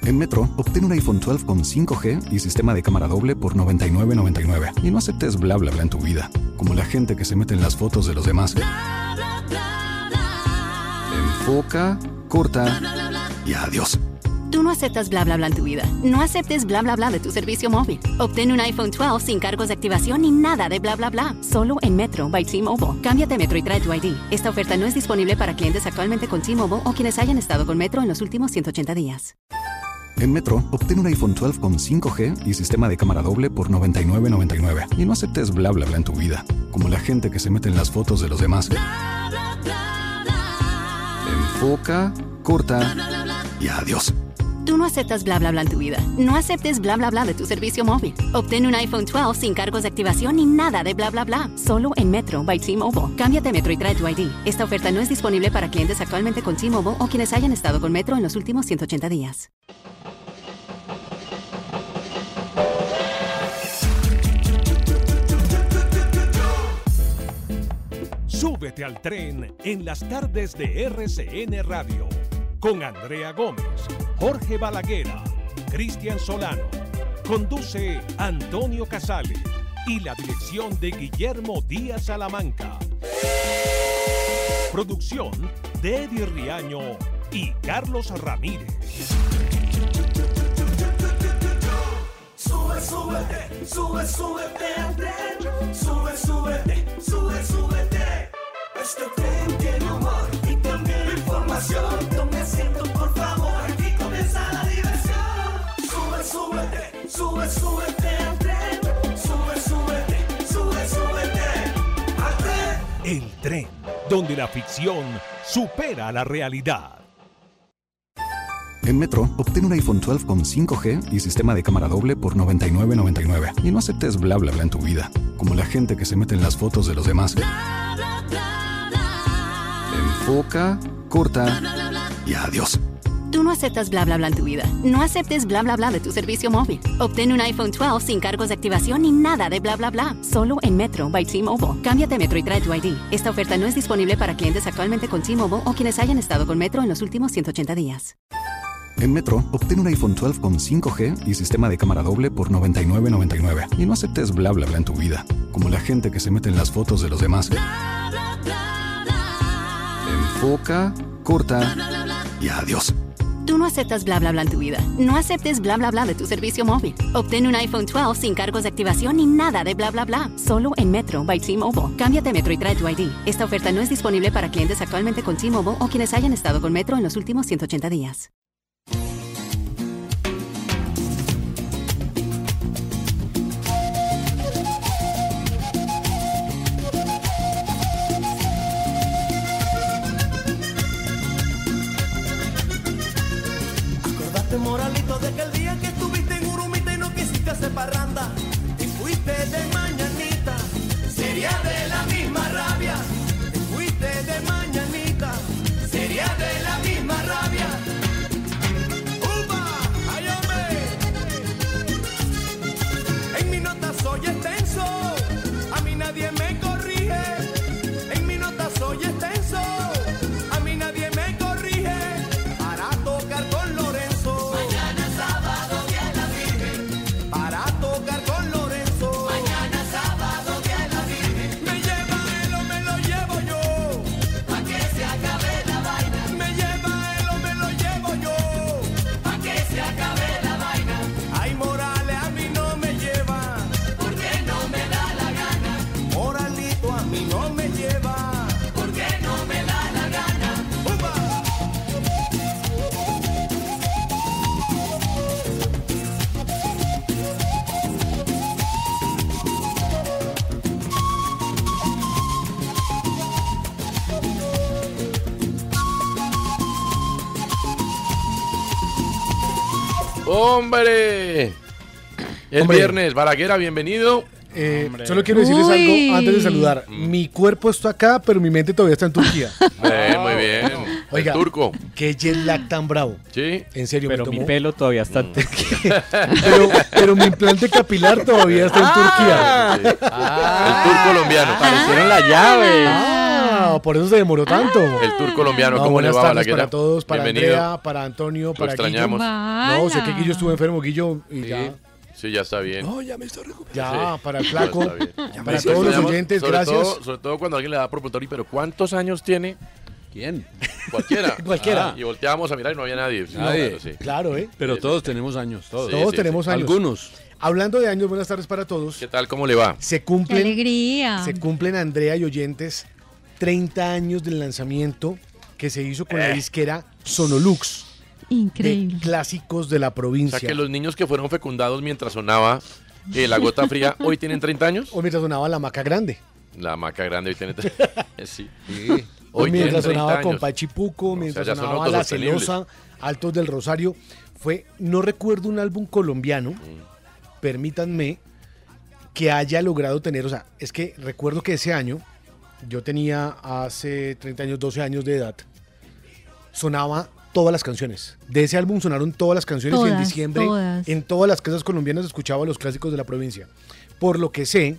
En Metro, obtén un iPhone 12 con 5G y sistema de cámara doble por $99.99. Y no aceptes bla bla bla en tu vida, como la gente que se mete en las fotos de los demás. Enfoca, corta y adiós. Tú no aceptas bla bla bla en tu vida. No aceptes bla bla bla de tu servicio móvil. Obtén un iPhone 12 sin cargos de activación ni nada de bla bla bla. Solo en Metro by T-Mobile. Cámbiate a Metro y trae tu ID. Esta oferta no es disponible para clientes actualmente con T-Mobile o quienes hayan estado con Metro en los últimos 180 días. En Metro, obtén un iPhone 12 con 5G y sistema de cámara doble por $99.99. Y no aceptes bla bla bla en tu vida, como la gente que se mete en las fotos de los demás. Enfoca, corta y adiós. Tú no aceptas bla bla bla en tu vida. No aceptes bla bla bla de tu servicio móvil. Obtén un iPhone 12 sin cargos de activación ni nada de bla bla bla. Solo en Metro by T-Mobile. Cámbiate a Metro y trae tu ID. Esta oferta no es disponible para clientes actualmente con T-Mobile o quienes hayan estado con Metro en los últimos 180 días. Súbete al tren en las tardes de RCN Radio con Andrea Gómez, Jorge Balaguera, Cristian Solano. Conduce Antonio Casale y la dirección de Guillermo Díaz Salamanca. Producción de Eddie Riaño y Carlos Ramírez. Sube, súbete, sube, súbete al tren. Sube, súbete, sube, súbete. Este tren tiene humor y también información. Tome asiento, por favor, aquí comienza la diversión. Sube, súbete, sube, súbete al tren. Sube, súbete, sube, súbete al tren. El tren, donde la ficción supera la realidad. En Metro, obtén un iPhone 12 con 5G y sistema de cámara doble por $99.99. Y no aceptes bla bla bla en tu vida, como la gente que se mete en las fotos de los demás. Enfoca, corta y adiós. Tú no aceptas bla bla bla en tu vida. No aceptes bla bla bla de tu servicio móvil. Obtén un iPhone 12 sin cargos de activación ni nada de bla bla bla. Solo en Metro by T-Mobile. Cámbiate a Metro y trae tu ID. Esta oferta no es disponible para clientes actualmente con T-Mobile o quienes hayan estado con Metro en los últimos 180 días. En Metro, obtén un iPhone 12 con 5G y sistema de cámara doble por $99.99. Y no aceptes bla bla bla en tu vida, como la gente que se mete en las fotos de los demás. Enfoca, corta y adiós. Tú no aceptas bla bla bla en tu vida. No aceptes bla bla bla de tu servicio móvil. Obtén un iPhone 12 sin cargos de activación ni nada de bla bla bla. Solo en Metro by T-Mobile. Cámbiate a Metro y trae tu ID. Esta oferta no es disponible para clientes actualmente con T-Mobile o quienes hayan estado con Metro en los últimos 180 días. Moralito, de que el día que estuviste en Urumita y no quisiste hacer parranda y fuiste de mañanita, sería de la misma rabia. Y fuiste de mañanita, sería de la misma rabia. ¡Upa! ¡Ay, hombre! En mi nota soy extenso, a mí nadie me corrige. En mi nota soy extenso, a mí nadie me corrige. Para tocar con Lorenzo. ¡Hombre! El viernes, Balaguera, bienvenido. Solo quiero decirles algo antes de saludar. Mi cuerpo está acá, pero mi mente todavía está en Turquía. Muy bien. Oiga, el turco. Qué jet lag tan bravo. Sí. En serio, pero mi pelo todavía está en Turquía. pero mi implante capilar todavía está en Turquía. Sí. El tour colombiano. Aparecieron la llave. por eso se demoró tanto. El tour colombiano, No, ¿cómo le buenas va, tardes Balaguer? para todos, para Bienvenido. Andrea, para Antonio, Lo para Guillo. extrañamos. No, sé que Guillo estuvo enfermo, Guillo, y ya. Sí, ya está bien. No, ya me estoy recuperando. Ya, para el Ya flaco, está bien. para Lo todos los extrañamos, oyentes, sobre gracias. sobre todo cuando alguien le da por preguntar, pero ¿cuántos años tiene? ¿Quién? Cualquiera. Cualquiera. Y volteábamos a mirar y no había nadie. Sí, Nadie. claro, sí. Claro, Pero todos tenemos años, todos. Sí, Todos sí, tenemos años. Algunos. Hablando de años, buenas tardes para todos. ¿Qué tal? ¿Cómo le va? Se ¡Qué cumplen, alegría! se cumplen, Andrea y oyentes, 30 años del lanzamiento que se hizo con la disquera Sonolux. Increíble. De clásicos de la O provincia. sea que los niños que fueron fecundados mientras sonaba La Gota Fría, ¿hoy tienen 30 años? O mientras sonaba La Maca Grande. La Maca Grande hoy tiene 30 sí. O Hoy tienen mientras 30 sonaba años. con Pachipuco, mientras ya son sonaba La autosostenibles. Celosa, Altos del Rosario. No recuerdo un álbum colombiano, permítanme, que haya logrado tener, o sea, es que recuerdo que ese año, yo tenía hace 30 años, 12 años de edad, sonaba todas las canciones. De ese álbum sonaron todas las canciones y en Todas, diciembre todas. en todas las casas colombianas escuchaba los clásicos de la provincia. Por lo que sé,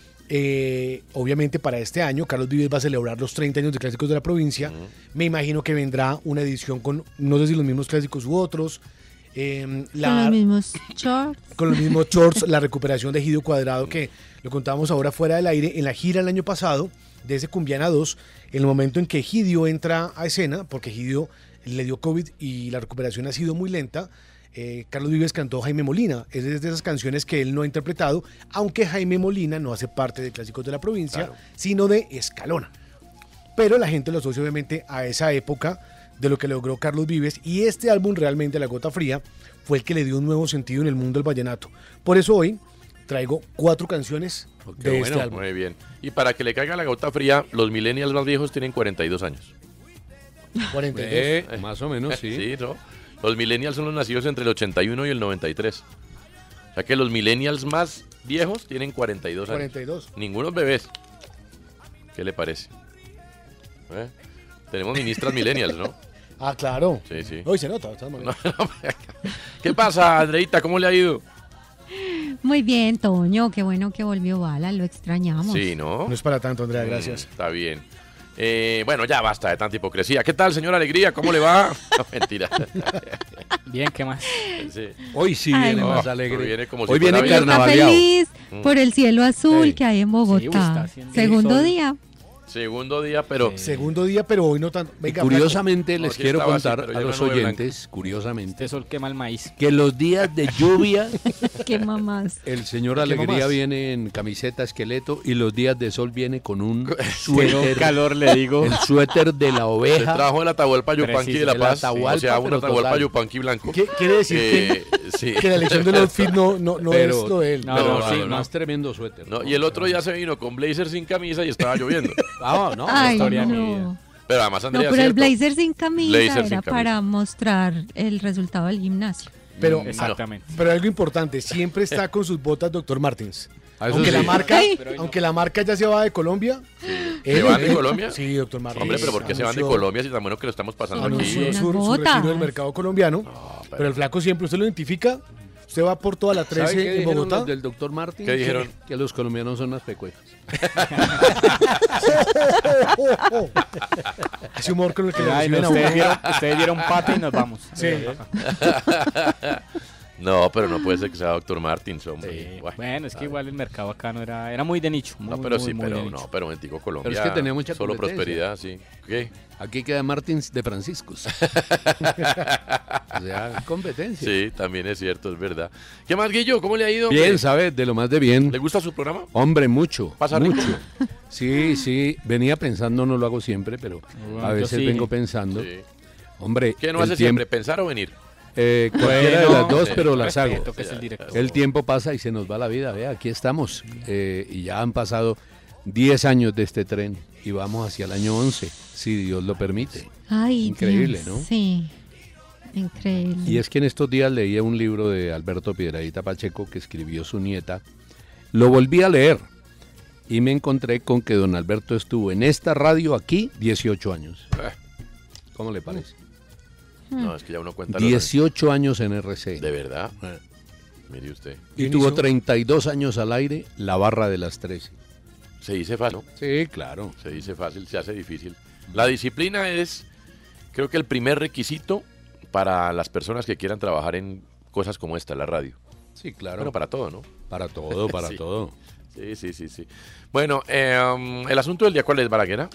obviamente para este año Carlos Vives va a celebrar los 30 años de clásicos de la provincia. Me imagino que vendrá una edición con, no sé si los mismos clásicos u otros. Con los mismos shorts. Con los mismos shorts, la recuperación de Egidio Cuadrado, que lo contábamos ahora fuera del aire, en la gira el año pasado, de ese Cumbiana 2, en el momento en que Egidio entra a escena, porque Egidio le dio COVID y la recuperación ha sido muy lenta, Carlos Vives cantó Jaime Molina. Es de esas canciones que él no ha interpretado, aunque Jaime Molina no hace parte de Clásicos de la Provincia, sino de Escalona. Pero la gente lo asocia obviamente a esa época de lo que logró Carlos Vives, y este álbum realmente, La Gota Fría, fue el que le dio un nuevo sentido en el mundo del vallenato. Por eso hoy traigo 4 canciones de este álbum. Muy bien. Y para que le caiga la gota fría, los millennials más viejos tienen 42 años. 42. Más o menos, sí. Sí, ¿no? Los millennials son los nacidos entre el 81 y el 93. O sea que los millennials más viejos tienen 42 años. 42. Ningunos bebés. ¿Qué le parece? Tenemos ministras millennials, ¿no? Ah, claro. Sí, sí. Hoy se nota. De todas maneras. ¿Qué pasa, Andreita? ¿Cómo le ha ido? Muy bien, Toño. Qué bueno que volvió Bala. Lo extrañamos. Sí, ¿no? No es para tanto, Andrea, gracias. Está bien. Bueno, ya basta de tanta hipocresía. ¿Qué tal, señora Alegría? ¿Cómo le va? No, mentira. Bien, ¿qué más? Sí. Hoy sí Ay, viene no. más alegre. Hoy viene como Hoy si viene fuera Está carnavaleado. feliz por el cielo azul que hay en Sí, está Bogotá. haciendo Segundo sol. día. Segundo día, pero Segundo día, pero hoy no tanto. Y Venga, curiosamente No, les aquí quiero estaba así, contar pero ya a era los nube blanca. oyentes, curiosamente, Este sol quema el maíz. que los días de lluvia Qué mamás. el señor ¿Qué Alegría mamás? viene en camiseta esqueleto y los días de sol viene con un Tengo suéter, calor, le digo. el suéter de la se oveja. trajo el Atahualpa Yupanqui de La el Paz. Atahualpa, O sea, un pero Atahualpa total. Yupanqui blanco. ¿Qué quiere decir Sí. que la elección del outfit no Pero- es lo de él? No, Pero no, sí, no. más tremendo suéter. No, y el otro día se vino con blazer sin camisa y estaba lloviendo. Ah, no, Ay, historia de mi no. vida. Pero además, No, Andrea, pero el ¿cierto? blazer sin camisa Blazer sin era camisa. para mostrar el resultado del gimnasio. Pero, Exactamente. pero algo importante, siempre está con sus botas Dr. Martens. Ah, eso Aunque, sí. la marca, Ay. aunque la marca ya se va de Colombia. ¿Se van de Colombia? Sí, Dr. Martens. Hombre, pero ¿por qué se van de Anunció- Colombia si tan bueno que lo estamos pasando Son aquí? Anunció Unas su botas. retiro del mercado colombiano. Pero el flaco siempre, usted lo identifica. Usted va por toda la ¿Sabe 13 qué en dijeron Bogotá. los del doctor Martín? ¿Qué dijeron? Que los colombianos son unas pecuejas. Ese humor con el que le Ay, no, reciben a uno. ustedes dieron pata y nos vamos. Sí. No, pero no puede ser que sea Dr. Martins, hombre. Sí. Bueno, Bueno, es que igual el mercado acá no era muy de nicho. no, muy, pero muy, sí, muy pero de nicho. no, pero momentico, Colombia. Pero es que tenía mucha solo competencia. prosperidad, sí. ¿Qué? Aquí queda Martins de Franciscos. O sea, competencia. Sí, también es cierto, es verdad. ¿Qué más, Guillo? ¿Cómo le ha ido? Bien, hombre? ¿sabes? De lo más de bien. ¿Le gusta su programa? Hombre, mucho. ¿Pasa rico? mucho. Sí, sí. Venía pensando, no lo hago siempre, pero Bueno, a yo veces sí. vengo pensando. Sí. Hombre, ¿Qué no el hace tiempo- siempre? ¿Pensar o venir? cualquiera de Bueno, las dos, sí, pero las hago. respeto que es el director. El tiempo pasa y se nos va la vida. Vea, aquí estamos. Y ya han pasado 10 años de este tren y vamos hacia el año 11, si Dios lo permite. Ay, Increíble, Dios, ¿no? Sí, increíble. Y es que en estos días leía un libro de Alberto Piedradita Pacheco que escribió su nieta. Lo volví a leer y me encontré con que don Alberto estuvo en esta radio aquí 18 años. ¿Cómo le parece? No, es que ya uno cuenta los 18 años en años. RCN. ¿De verdad? Mire usted. Y tuvo 32 años al aire, la barra de las 13. Se dice fácil, ¿no? Sí, claro. Se dice fácil, se hace difícil. La disciplina es, creo que el primer requisito para las personas que quieran trabajar en cosas como esta, la radio. Sí, claro. Bueno, para todo, ¿no? Para todo, para Sí. todo. Sí. Bueno, el asunto del día, ¿cuál es, Balaguer?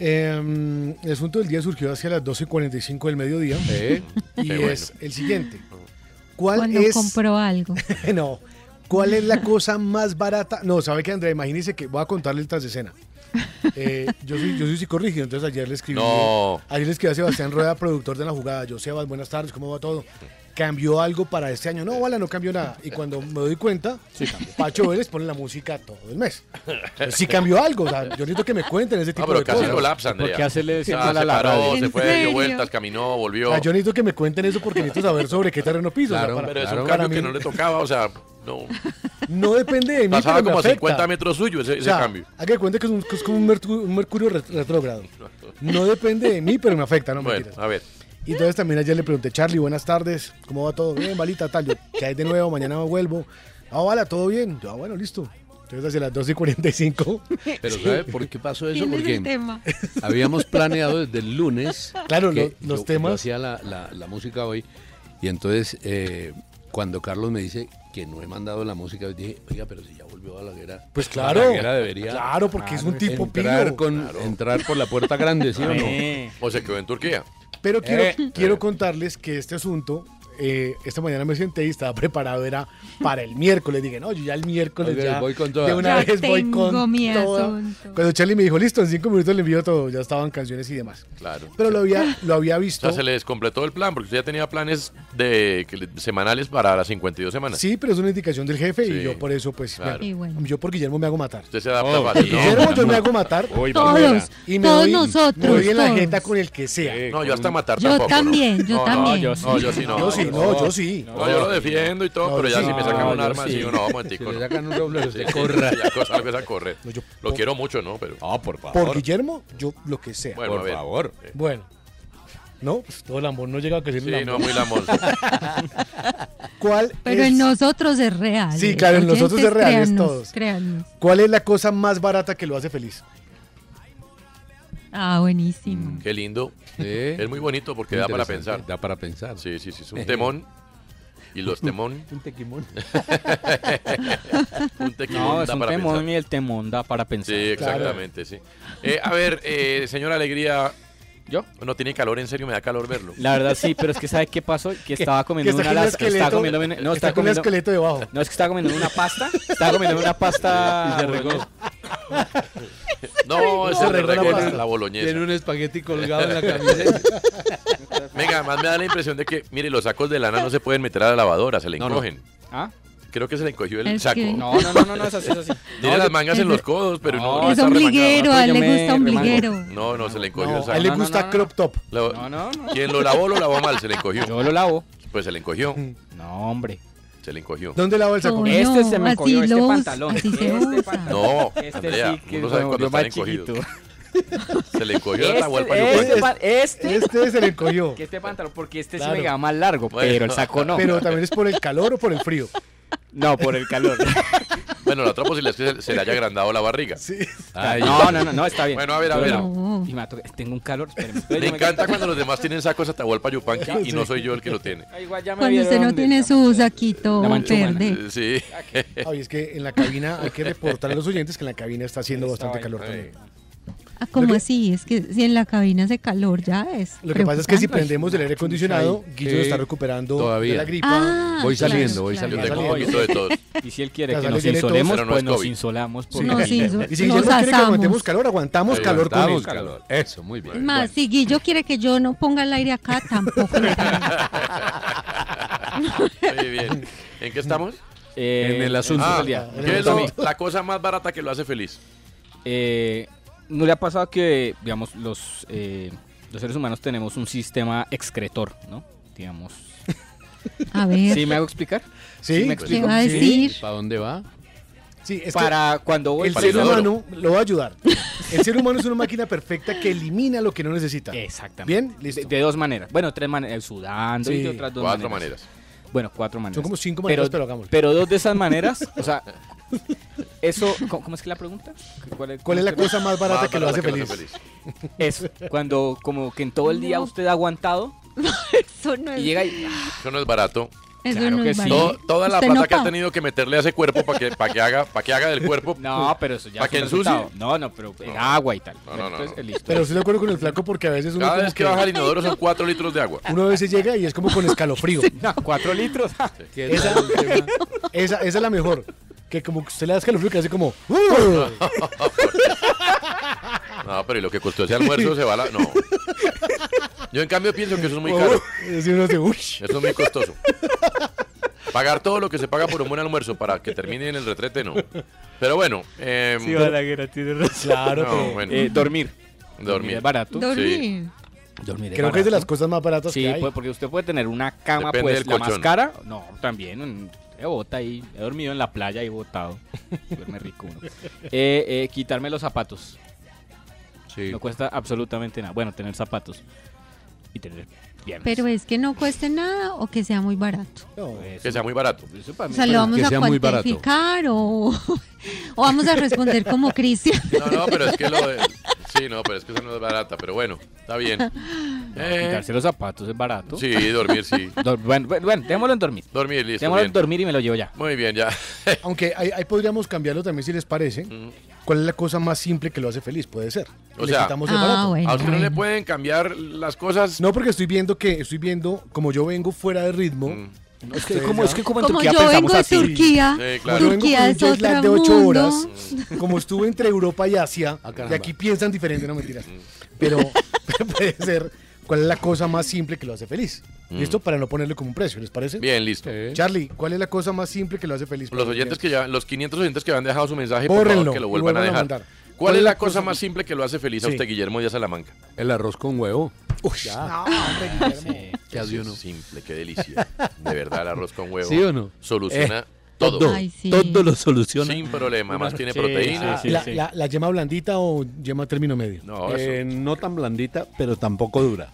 El asunto del día surgió hacia las 12:45 del mediodía. Y Qué es el siguiente. ¿Cuál Cuando es? compró algo. No. ¿Cuál es la cosa más barata? No, ¿sabe qué, Andrea? Imagínese que voy a contarle el tras de escena. Yo soy psicorrígido, entonces ayer le escribí. No. Ayer le escribí a Sebastián Rueda, productor de La Jugada. Yo, Sebas, buenas tardes, ¿cómo va todo? ¿Cambió algo para este año? No, Bala, no cambió nada. Y cuando me doy cuenta, Pacho Vélez pone la música todo el mes. Entonces, sí cambió algo. O sea, yo necesito que me cuenten ese tipo pero de casi cosas. colapsa, Andrea. ¿Por qué hacerle O decir sea, mal a se la paró, radio? se fue, ¿En dio serio? vueltas, caminó, volvió. O sea, yo necesito que me cuenten eso porque necesito saber sobre qué terreno piso. O sea, Claro, Pero es Claro. un para cambio que mí- no le tocaba, o sea, no. no depende de mí, Pasaba pero me como a afecta. 50 metros suyo ese O sea, cambio. hay que cuenta que es como un mercurio retrógrado. No depende de mí, pero me afecta, no Bueno, mentiras. a ver. Y entonces también ayer le pregunté, Charlie, buenas tardes, ¿cómo va todo? Bien, Balita, tal. Yo, ¿qué hay de nuevo? Mañana vuelvo. Ah, Bala, todo bien. Yo, bueno, listo. Entonces hacia las 12:45. Pero ¿sabe por qué pasó eso? ¿Quién es el Porque tema? habíamos planeado desde el lunes. Claro, que los yo temas. hacía la música hoy. Y entonces, cuando Carlos me dice que no he mandado la música, dije, oiga, pero si ya volvió Balaguer. Pues claro. Balaguer debería Claro, porque es un tipo entrar, pillo. entrar por la puerta grande, ¿sí o no? O se quedó en Turquía. Pero quiero contarles que este asunto, esta mañana me senté y estaba preparado, era para el miércoles. Dije, no, yo ya el miércoles Ok, ya voy con toda. de una Ya vez voy tengo con mi toda. asunto. Cuando Charlie me dijo, listo, en 5 minutos le envío todo, ya estaban canciones y demás. Claro. Pero lo había O visto. sea, se le descompletó el plan, porque usted ya tenía planes semanales para las 52 semanas. Sí, pero es una indicación del jefe Sí, y yo por eso, pues, claro. Y bueno. yo por Guillermo me hago matar. Usted se adapta fácil. Guillermo yo me hago matar Todos, y me todos doy, nosotros. me doy en la todos. jeta con el que sea. No, yo hasta matar Yo tampoco. también, ¿no? yo No, también. No, yo sí no. Yo sí, no, yo sí. No, yo lo defiendo y todo, No, pero ya sí. si me sacan No, un yo arma, sí. sí o no, Si momentico. le no. sacan un doble, Sí, usted sí, corra. ya salgo a correr. No, yo- Lo quiero mucho, ¿no? Pero. No, por favor. Por Guillermo, yo lo que sea. Bueno, a por ver. favor. Bueno. No, pues todo lambón no llega a decir Sí, lambón. no, muy lambón. ¿Cuál Pero es, en nosotros es real. Sí, claro, en nosotros es real, es créannos, todos. créannos. ¿Cuál es la cosa más barata que lo hace feliz? Ah, buenísimo. Qué lindo. Sí. Es muy bonito porque da para Interesante, pensar. Da para pensar. Sí, sí, sí. Es un temón. Y los temón. Un tequimón. Un tequimón No, es da un para temón pensar. y el temón da para pensar. Sí, exactamente, sí. A ver, señora Alegría. ¿Yo? No tiene calor, en serio, me da calor verlo. La verdad sí, pero es que ¿sabe qué pasó? Que estaba comiendo está una con un lasaña. Estaba esqueleto, comiendo, no, está estaba con un comiendo, esqueleto debajo. no, es que estaba comiendo una pasta. Estaba comiendo una pasta. Y se regó. No, ese Se regó la regó pasta. la Tiene boloñesa. un espagueti colgado en la camiseta. Venga, además me da la impresión de que, mire, los sacos de lana no se pueden meter a la lavadora, se le No, no. encogen. ¿Ah? Creo que se le encogió el Es saco. que- No, es así, es así. Tiene No, las mangas en los codos, pero no, No, Es está remangado. ombliguero, a él yo le me gusta remango. ombliguero. No, se le encogió No, el a saco. él le No, gusta no. crop top. No. Quien lo lavó mal, se le encogió. Yo lo lavo. Pues se le encogió, No, hombre. se le encogió. ¿Dónde lava el saco? No, Este se me así encogió, este lo usa, pantalón. así se Este usa. pantalón. No, Este Andrea, sí que uno sabe se cuando volvió están más encogidos. chiquito. Se le encogió la vuelta Este se le encogió. Que este pantalón, porque este Claro. sí me queda más largo, Bueno. pero el saco no. Pero también es por el calor o por el frío. No, por el calor. Bueno, la otra posibilidad es que se le haya agrandado la barriga. Sí. Ay, No, está bien. Bueno, a ver. No. Y tengo un calor, espérenme. Me encanta cuando los demás tienen sacos Atahualpa Yupanqui y no soy yo el que lo tiene. Igual ya me Cuando usted no vieron tiene su saquito La manchumana. verde. Sí. Ay, es que en la cabina hay que reportar a los oyentes que en la cabina está haciendo Está bastante bien. calor también. Ah, ¿cómo Lo que- así? Es que si en la cabina hace calor ya es. Lo que pasa es que si preocupante. prendemos el aire acondicionado, Guillo Sí, está recuperando todavía. de la gripa. Ah, Voy claro, saliendo, voy claro. Yo saliendo. tengo un poquito de todo. Y si él quiere Ya que sale nos tiene tos, insolemos, pero no pues es nos COVID. insolamos. Por Sí. Nos Y si nos Guillermo quiere que asamos. aguantemos calor, aguantamos calor con él. Aguantamos calor. Eso, muy bien. Es más, si Guillo quiere que yo no ponga el aire acá, tampoco lo pongo. Muy bien. ¿En qué estamos? En el asunto Ah, del día. ¿qué es la cosa más barata que lo hace feliz? ¿No le ha pasado que, digamos, los seres humanos tenemos un sistema excretor, ¿no? Digamos. A ver, ¿Sí me hago explicar? Sí, me ¿qué explico? va a Sí. decir? ¿Para dónde va? Sí, es Para cuando que voy el para ser el inodoro. humano lo va a ayudar. El ser humano es una máquina perfecta que elimina lo que no necesita. Exactamente. Bien, listo. De dos maneras. Bueno, tres maneras. Sudando y Sí, de otras dos Cuatro maneras. maneras. Bueno, 4 maneras. Son como 5 maneras, pero hagámoslo. Pero 2 de esas maneras, o sea, eso, ¿cómo es que la pregunta? ¿Cuál es la cosa más barata que lo hace feliz? Eso, cuando como que en todo el día usted ha aguantado Eso no y es. llega y... Eso no es barato. Eso Claro no que es sí. barato. Toda la ¿Usted plata no que ha paga? tenido que meterle a ese cuerpo para que haga del cuerpo. No, pero eso ya ¿Para es que un ensucie? resultado. No, pero el agua y tal. No. Entonces, listo. Pero estoy de acuerdo con el flaco porque a veces uno, Cada como vez que baja al inodoro son 4 litros de agua. uno a veces llega y es como con escalofrío. No, 4 litros. Esa es la mejor. Que como que usted le da escalofrío que hace como... No, pero ¿y lo que costó ese almuerzo se va a la... No. Yo en cambio pienso que eso es muy caro. Y uno hace, Eso es muy costoso. Pagar todo lo que se paga por un buen almuerzo para que termine en el retrete, no. Pero bueno. Sí, Balaguer, tiene razón. Claro, no, pero bueno. Dormir. Dormir. Es barato. Dormir. Dormir creo que es de las cosas más baratas Sí, que hay. pues, porque usted puede tener una cama, Depende pues, del la más colchón. cara. No, también. He botado ahí. He dormido en la playa y botado. Duerme rico uno. Quitarme los zapatos. Sí. No cuesta absolutamente nada. Bueno, tener zapatos. Y tener piernas. Pero es que no cueste nada o que sea muy barato. No, Eso- Que sea muy barato. eso para O mí- sea, lo vamos que a sea muy barato. cuantificar o vamos a responder como Cristian. No, pero es que lo de... Sí, no, pero es que eso no es barata. Pero bueno, está bien. Quitarse los zapatos es barato. Sí, dormir, sí. Bueno, dejémoslo en dormir. Dormir, listo. Dejémoslo en Bien. dormir y me lo llevo ya. Muy bien, ya. aunque ahí podríamos cambiarlo también si les parece. ¿Cuál es la cosa más simple que lo hace feliz? Puede ser. O Le sea, quitamos el barato. bueno. A usted no le bueno. pueden cambiar las cosas. No, porque estoy viendo, como yo vengo fuera de ritmo. Es que ustedes como, ya- es que como en Como Turquía yo pensamos vengo de así. Turquía, Sí, claro. Yo vengo con Turquía un es jet lag otro de 8 mundo. horas. Como estuve entre Europa y Asia, caramba. y aquí piensan diferente, no mentiras. Pero puede ser, ¿cuál es la cosa más simple que lo hace feliz? ¿Listo? Para no ponerle como un precio, ¿les parece? Bien, listo. Charlie, ¿cuál es la cosa más simple que lo hace feliz? Los oyentes que ya, los 500 oyentes que han dejado su mensaje, por favor, Bórrenlo que lo y vuelvan a vuelvan a dejar. mandar. ¿Cuál es la cosa más simple que lo hace feliz a Sí. usted, Guillermo Díaz Salamanca? El arroz con huevo. Uy, no, hombre, Guillermo. ¿Qué Eso hace es uno? simple, qué delicia. De verdad, el arroz con huevo ¿Sí o no? soluciona todo. Ay, sí. Todo lo soluciona. Sin problema, además tiene Sí, proteína. sí, sí. ¿La yema blandita o yema término medio? No, eso. No tan blandita, pero tampoco dura.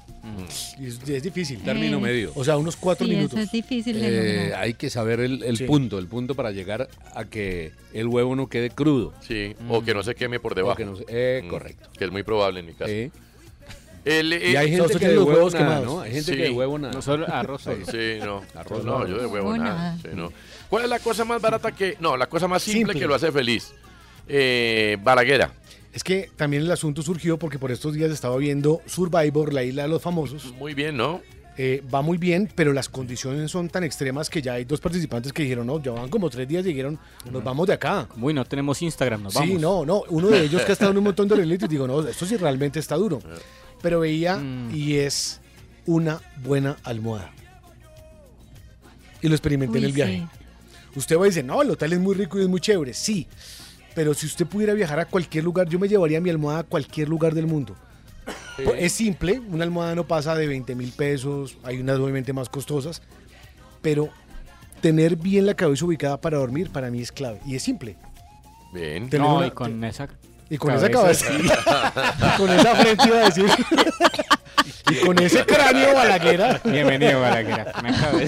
Es difícil. Término medio. O sea, unos 4 Sí, minutos. eso es difícil de lograr. Hay que saber el Sí. punto para llegar a que el huevo no quede crudo. Sí, o que no se queme por debajo. O que no se- correcto. Que es muy probable en mi caso. Y El, hay gente usted que tiene de los huevo huevos nada, quemados. ¿no? Hay gente Sí. que de huevo nada. No solo arroz solo. Sí, no. Arroz no, no. yo de huevo Huevo nada. nada. Sí, no. ¿Cuál es la cosa más barata que... No, la cosa más simple, Simple. que lo hace feliz? Balaguera. Es que también el asunto surgió porque por estos días estaba viendo Survivor, la isla de los famosos. Muy bien, ¿no? Va muy bien, pero las condiciones son tan extremas que ya hay 2 participantes que dijeron, no, ya van como 3 días y dijeron, nos vamos de acá. Uy, no tenemos Instagram, nos Sí, vamos. no, uno de ellos que ha estado en un montón de realities, digo, no, esto sí realmente está duro. Pero veía y es una buena almohada. Y lo experimenté en Uy, el viaje. sí. Usted va y dice, no, el hotel es muy rico y es muy chévere, sí. Pero si usted pudiera viajar a cualquier lugar, yo me llevaría mi almohada a cualquier lugar del mundo. Es simple, una almohada no pasa de 20.000 pesos, hay unas obviamente más costosas, pero tener bien la cabeza ubicada para dormir para mí es clave. Y es simple. Bien. Tener No, una- y con esa... Y con esa cabeza, con esa frente iba a decir. Y con ese cráneo balaguera. Bienvenido, Balaguer. Me acabé.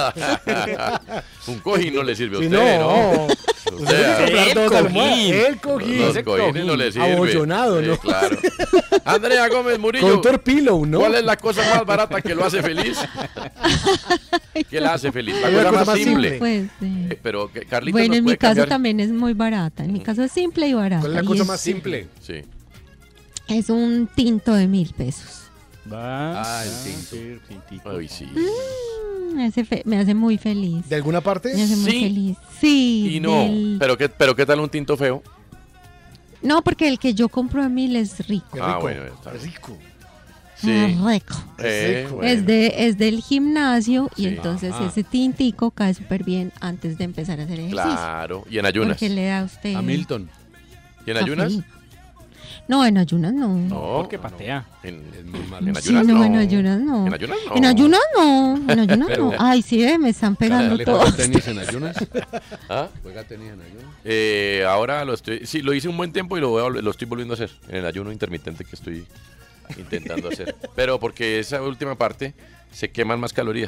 Un cojín no le sirve a Sí, usted, ¿no? no. Usted, Usted tiene que comprar el dos almohadas. cojín. El cojín. Los Ese cojines cojín. no le sirven. Abollonado, ¿no? Sí, claro. Andrea Gómez Murillo. Con torpilo, ¿no? ¿Cuál es la cosa más barata que lo hace feliz? ¿Qué la hace feliz? La Hay una cosa cosa más más simple. Pues, sí. Pero que Carlita Bueno, nos en mi puede caso cambiar. también es muy barata. En mi caso es simple y barata. ¿Cuál es la y cosa es- más simple? Sí. Es un tinto de 1.000 pesos. Va. el tinto. sí, tintico. Ay, sí. Me hace muy feliz. ¿De alguna parte? Me hace muy Sí. feliz. Sí. Y no. del- Pero ¿qué tal un tinto feo? No, porque el que yo compro a 1.000 es rico. Qué Ah, rico. bueno, está bien. rico. Sí. Es rico. rico. Bueno. Es del gimnasio y Sí. entonces Ajá. ese tintico cae súper bien antes de empezar a hacer ejercicio. Claro. ¿Y en ayunas? Porque le da a usted. A Milton. ¿Y en ayunas? cafeína. No, en ayunas no. No. Porque patea. Es muy malo. ¿En Sí, ayunas? no, no. en ayunas no. ¿En ayunas? No. En ayunas no. En ayunas Pero- no. Ay, sí, me están pegando ¿Le todos. juega tenis en ayunas? ¿Ah? ¿Juega tenis en ayunas? Ahora sí, lo hice un buen tiempo y lo estoy volviendo a hacer en el ayuno intermitente que estoy intentando hacer. Pero porque esa última parte se queman más calorías.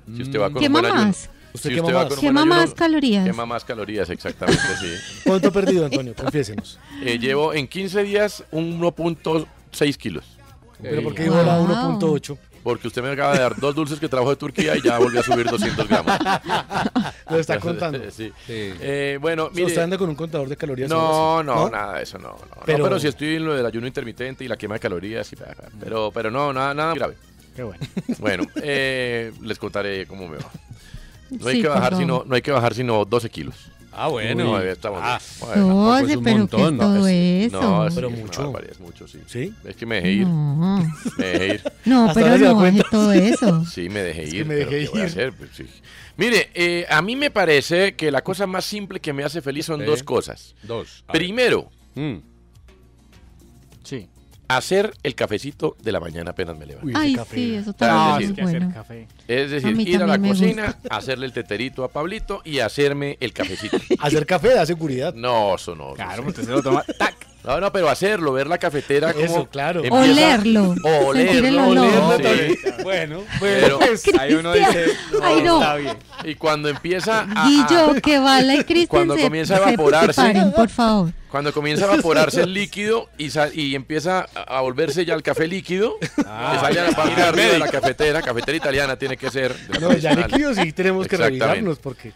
Si usted va con ¿Quema un buen ayuno. más? ¿Usted Si quema va más? con un ¿Quema buen ayuno, más calorías? Quema más calorías, exactamente, sí. ¿Cuánto ha perdido, Antonio? Confiésenos. Llevo en 15 días 1.6 kilos. ¿Pero por qué dijo la 1.8? Porque usted me acaba de dar 2 dulces que trajo de Turquía y ya volví a subir 200 gramos. Lo está contando. Sí. Sí. Bueno, mire. ¿Usted anda con un contador de calorías? No, o algo así? nada de eso, no. Pero- Pero si estoy en lo del ayuno intermitente y la quema de calorías, pero no, nada grave. Qué bueno. Bueno, les contaré cómo me va. No hay Sí, que bajar por favor. no hay que bajar sino 12 kilos. Ah, bueno. No, estamos bien. Bueno, pues 12, es un pero ¿qué montón. es todo eso? no, sí, Pero es una mucho. barbaridad, es mucho, sí. ¿Sí? Es que me dejé ir, No, me dejé ir. no, Hasta pero ahora se da no baje cuenta. todo eso. Sí, me dejé Es ir. que me pero dejé ¿qué voy a ir. hacer? Pues, sí. Mire, a mí me parece que la cosa más simple que me hace feliz son Sí. 2 cosas. 2. A ver. Primero, Sí. hacer el cafecito de la mañana apenas me levanto. Uy, ese Ay, café. sí, eso Ah, también es es que muy hacer bueno. café. Es A decir, mí ir a la también me cocina, hacerle el teterito a Pablito y hacerme el cafecito. Hacer café da seguridad. No, eso no. Claro, eso usted se lo toma. ¡Tac! No, pero hacerlo, ver la cafetera como Eso, claro. Olerlo, sentir el olor. Olerlo sí. también. Bueno, Pero- Ahí uno dice, Ay, no. está bien. Y cuando empieza a, Guillo, que Bala y Cristian Cuando se, comienza a se evaporarse. separen, por favor. cuando comienza a evaporarse el líquido y empieza a volverse ya el café líquido, que sale a la parte de arriba de la cafetera italiana tiene que ser. de la No, ya tradicional. líquido sí tenemos que Exactamente. revisarnos porque...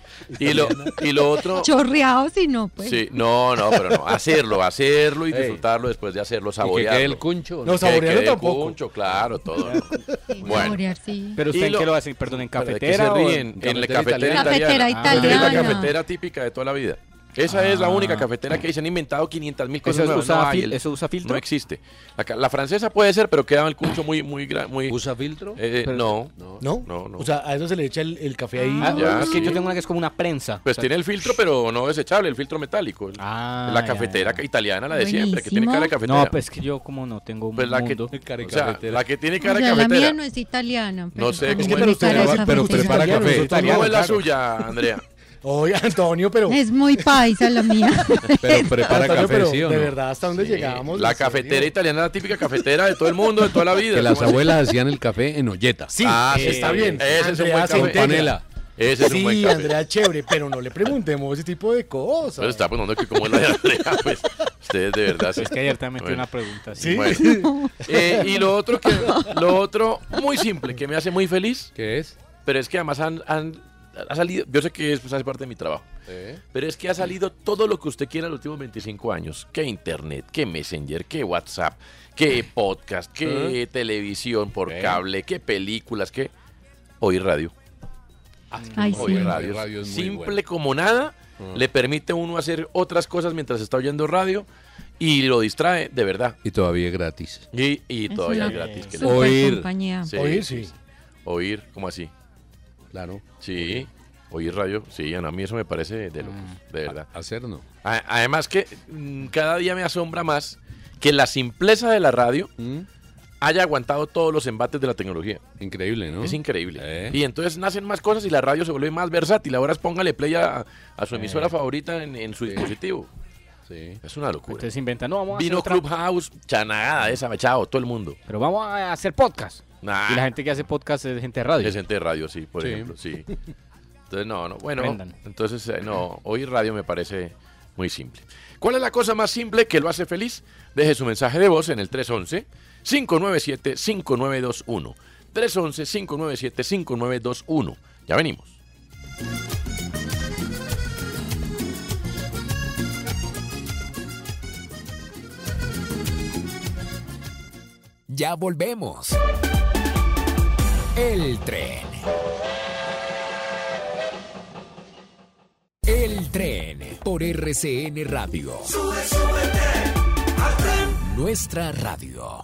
Y lo otro. Chorreado, si no, pues. Sí, no, pero no. Hacerlo y disfrutarlo después de hacerlo, y que saborearlo. quede el cuncho. No, Que saborearlo quede tampoco. cuncho, claro, todo. Sí, Bueno. saborear, sí. Pero usted Y en lo- qué lo hace, perdón, ¿en Pero ¿de qué cafetera se o ríen? En la cafetera Cafetera italiana. Es la italiana. cafetera típica de toda la vida. Esa es la única cafetera que se han inventado 500.000 cosas ¿Eso nuevas. usa, No hay, ¿Eso usa filtro? no existe. La francesa puede ser, pero queda el cuncho muy ¿Usa filtro? no. ¿No? No. O sea, a eso se le echa el café ahí. Ah, Ya, es que sí. yo tengo una que es como una prensa. Pues O sea, tiene el filtro, pero no desechable, el filtro metálico. Ah, La ya, cafetera ya. italiana, la de siempre, que tiene Buenísimo. cara de cafetera. No, pues que yo como no tengo un Pues la que, mundo. o sea, la que tiene O cara de sea, la cafetera. mía no es italiana. Pero No sé como cómo tiene es. cara de pero cafetera. prepara café. ¿Cómo es la claro. suya, Andrea? Oye, Antonio, pero... Es muy paisa la mía. Pero prepara Antonio, café, pero ¿sí o de no? verdad, ¿hasta dónde llegamos? La ¿En serio? cafetera italiana, la típica cafetera de todo el mundo, de toda la vida. Que las ¿Cómo así? abuelas hacían el café en olleta. Sí, sí, está bien. Ese es un Andrea buen se café. integra. Panela. Ese es un buen Sí, café. Andrea, chévere, pero no le preguntemos ese tipo de cosas. Pero está poniendo que como es la de Andrea, pues ustedes de verdad. Es que ayer también metí Bueno. una pregunta así. Sí. Bueno. Y lo otro muy simple, que me hace muy feliz, ¿Qué es? pero es que además ha salido, yo sé que eso hace parte de mi trabajo, pero es que ha salido todo lo que usted quiera en los últimos 25 años. Que internet, que Messenger, que WhatsApp, que podcast, que televisión por cable, que películas, que oír radio. Ay, sí. Oír radio. Radio es muy Simple bueno. como nada, le permite a uno hacer otras cosas mientras está oyendo radio y lo distrae de verdad. Y todavía es gratis. Y Es todavía una es gratis. Que super Oír. compañía. Oír, sí. Oír, ¿cómo así? Claro. Sí, oír radio, sí, a mí eso me parece de locos, de verdad. Hacer no. Además que cada día me asombra más que la simpleza de la radio haya aguantado todos los embates de la tecnología. Increíble, ¿no? Es increíble. Y entonces nacen más cosas y la radio se vuelve más versátil. Ahora póngale play a su emisora favorita en su dispositivo. Sí. Es una locura. Entonces inventan, no, vamos a hacer Vino otra- Clubhouse, chanada esa, chao, todo el mundo. Pero vamos a hacer podcast. Nah, Y la gente que hace podcast es gente de radio. es gente de radio, sí, por Sí. ejemplo, sí. Entonces, no, bueno, Aprendan. entonces, no, oír radio me parece muy simple. ¿Cuál es la cosa más simple que lo hace feliz? Deje su mensaje de voz en el 311-597-5921. 311-597-5921. Ya venimos. Ya volvemos. El tren. El tren por RCN Radio. Súbete al tren. Nuestra radio.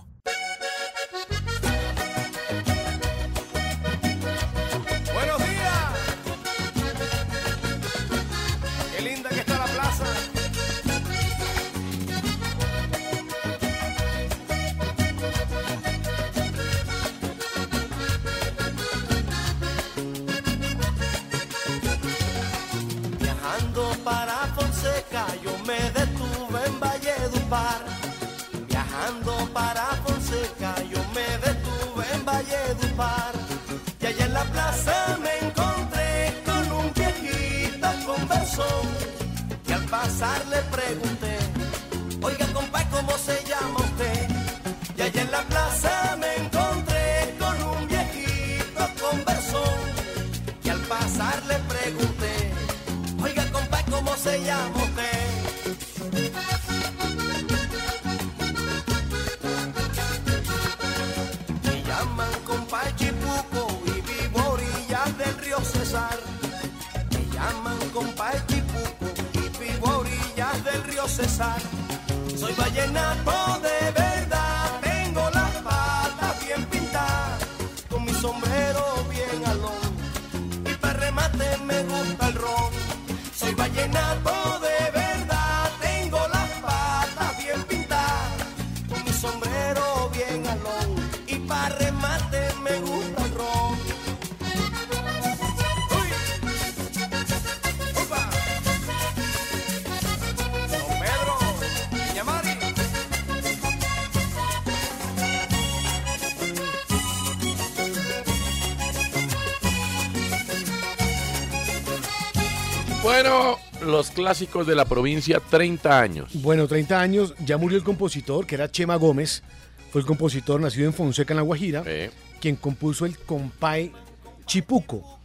Buenos días. Qué linda que está la plaza. Viajando para Fonseca, yo me detuve en Valledupar. Viajando para Fonseca, yo me detuve en Valledupar. Y allá en la plaza me pasar le pregunté, oiga compa, ¿cómo se llama usted? Y allá en la plaza me encontré con un viejito conversón. Y al pasar le pregunté, oiga compa, ¿cómo se llama usted? Me llaman compa Chipuco y vivo a orillas del río Cesar. Me llaman compa Chipuco y vivo a orillas del río Cesar. Soy vallenato de verdad, tengo las patas bien pintadas, con mi sombrero bien alón, y para remate me gusta el ron. Soy vallenato de verdad, tengo las patas bien pintadas, con mi sombrero bien alón, y para remate me gusta el ron. ¡Uy! ¡Upa! Don Pedro, Niña Mari. Bueno, los clásicos de la provincia, 30 años. Bueno, 30 años, ya murió el compositor, que era Chema Gómez. Fue el compositor nacido en Fonseca, en La Guajira, quien compuso el compay Chipuco.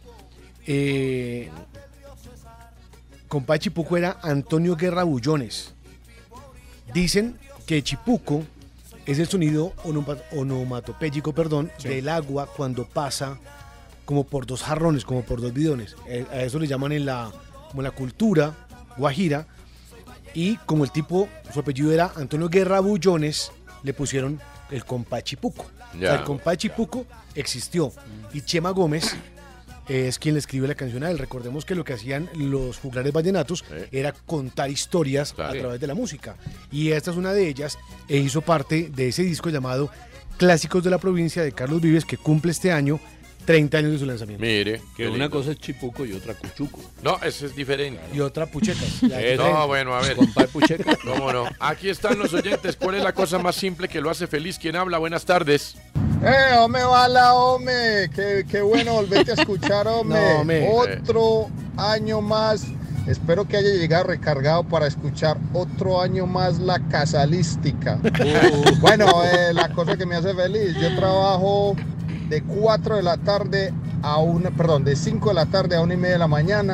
Compay Chipuco era Antonio Guerra Bullones. Dicen que Chipuco es el sonido onomatopéyico, del agua cuando pasa como por dos jarrones, como por dos bidones. A eso le llaman como la cultura guajira. Y como el tipo, su apellido era Antonio Guerra Bullones, le pusieron el compay Chipuco. O sea, el compay Chipuco existió. Y Chema Gómez es quien le escribe la canción a él. Recordemos que lo que hacían los juglares vallenatos era contar historias a través de la música. Y esta es una de ellas, e hizo parte de ese disco llamado Clásicos de la Provincia de Carlos Vives, que cumple este año 30 años de su lanzamiento. Mire. Que una cosa es Chipuco y otra Cuchuco. No, ese es diferente. Y otra Puchecas. No, bueno, a ver. Compay Pucheca. ¿Cómo no? Aquí están los oyentes. ¿Cuál es la cosa más simple que lo hace feliz? ¿Quién habla? Buenas tardes. Hombre, bala, hombre. Qué bueno volverte a escuchar, hombre. No, hombre. Otro año más. Espero que haya llegado recargado para escuchar otro año más la casalística. Bueno, la cosa que me hace feliz, yo trabajo de 4 de la tarde de 5 de la tarde a 1:30 de la mañana.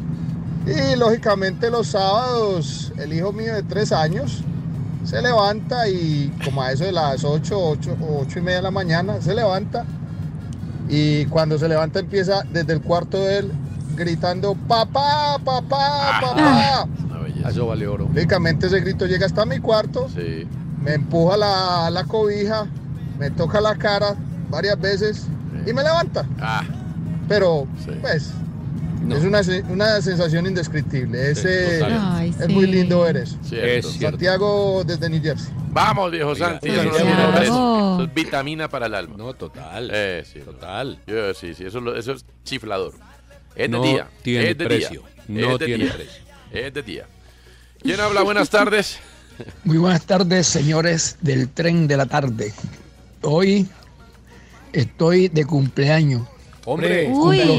Y lógicamente los sábados, el hijo mío de 3 años se levanta y como a eso de las 8:30 de la mañana se levanta. Y cuando se levanta empieza desde el cuarto de él gritando papá, papá, papá. Eso vale oro. Lógicamente ese grito llega hasta mi cuarto, me empuja la cobija, me toca la cara varias veces y me levanta. Pero pues es una sensación indescriptible. Es muy lindo ver eso. Santiago desde New Jersey. Vamos, viejo Santi. Eso es vitamina para el alma. No, total. Total. Sí, eso es chiflador. Es no de día. Tiene es de precio. Día. No es de tiene día. precio. Es de día. ¿Quién habla? Buenas tardes. Muy buenas tardes, señores del tren de la tarde. Hoy estoy de cumpleaños. Hombre, cumplo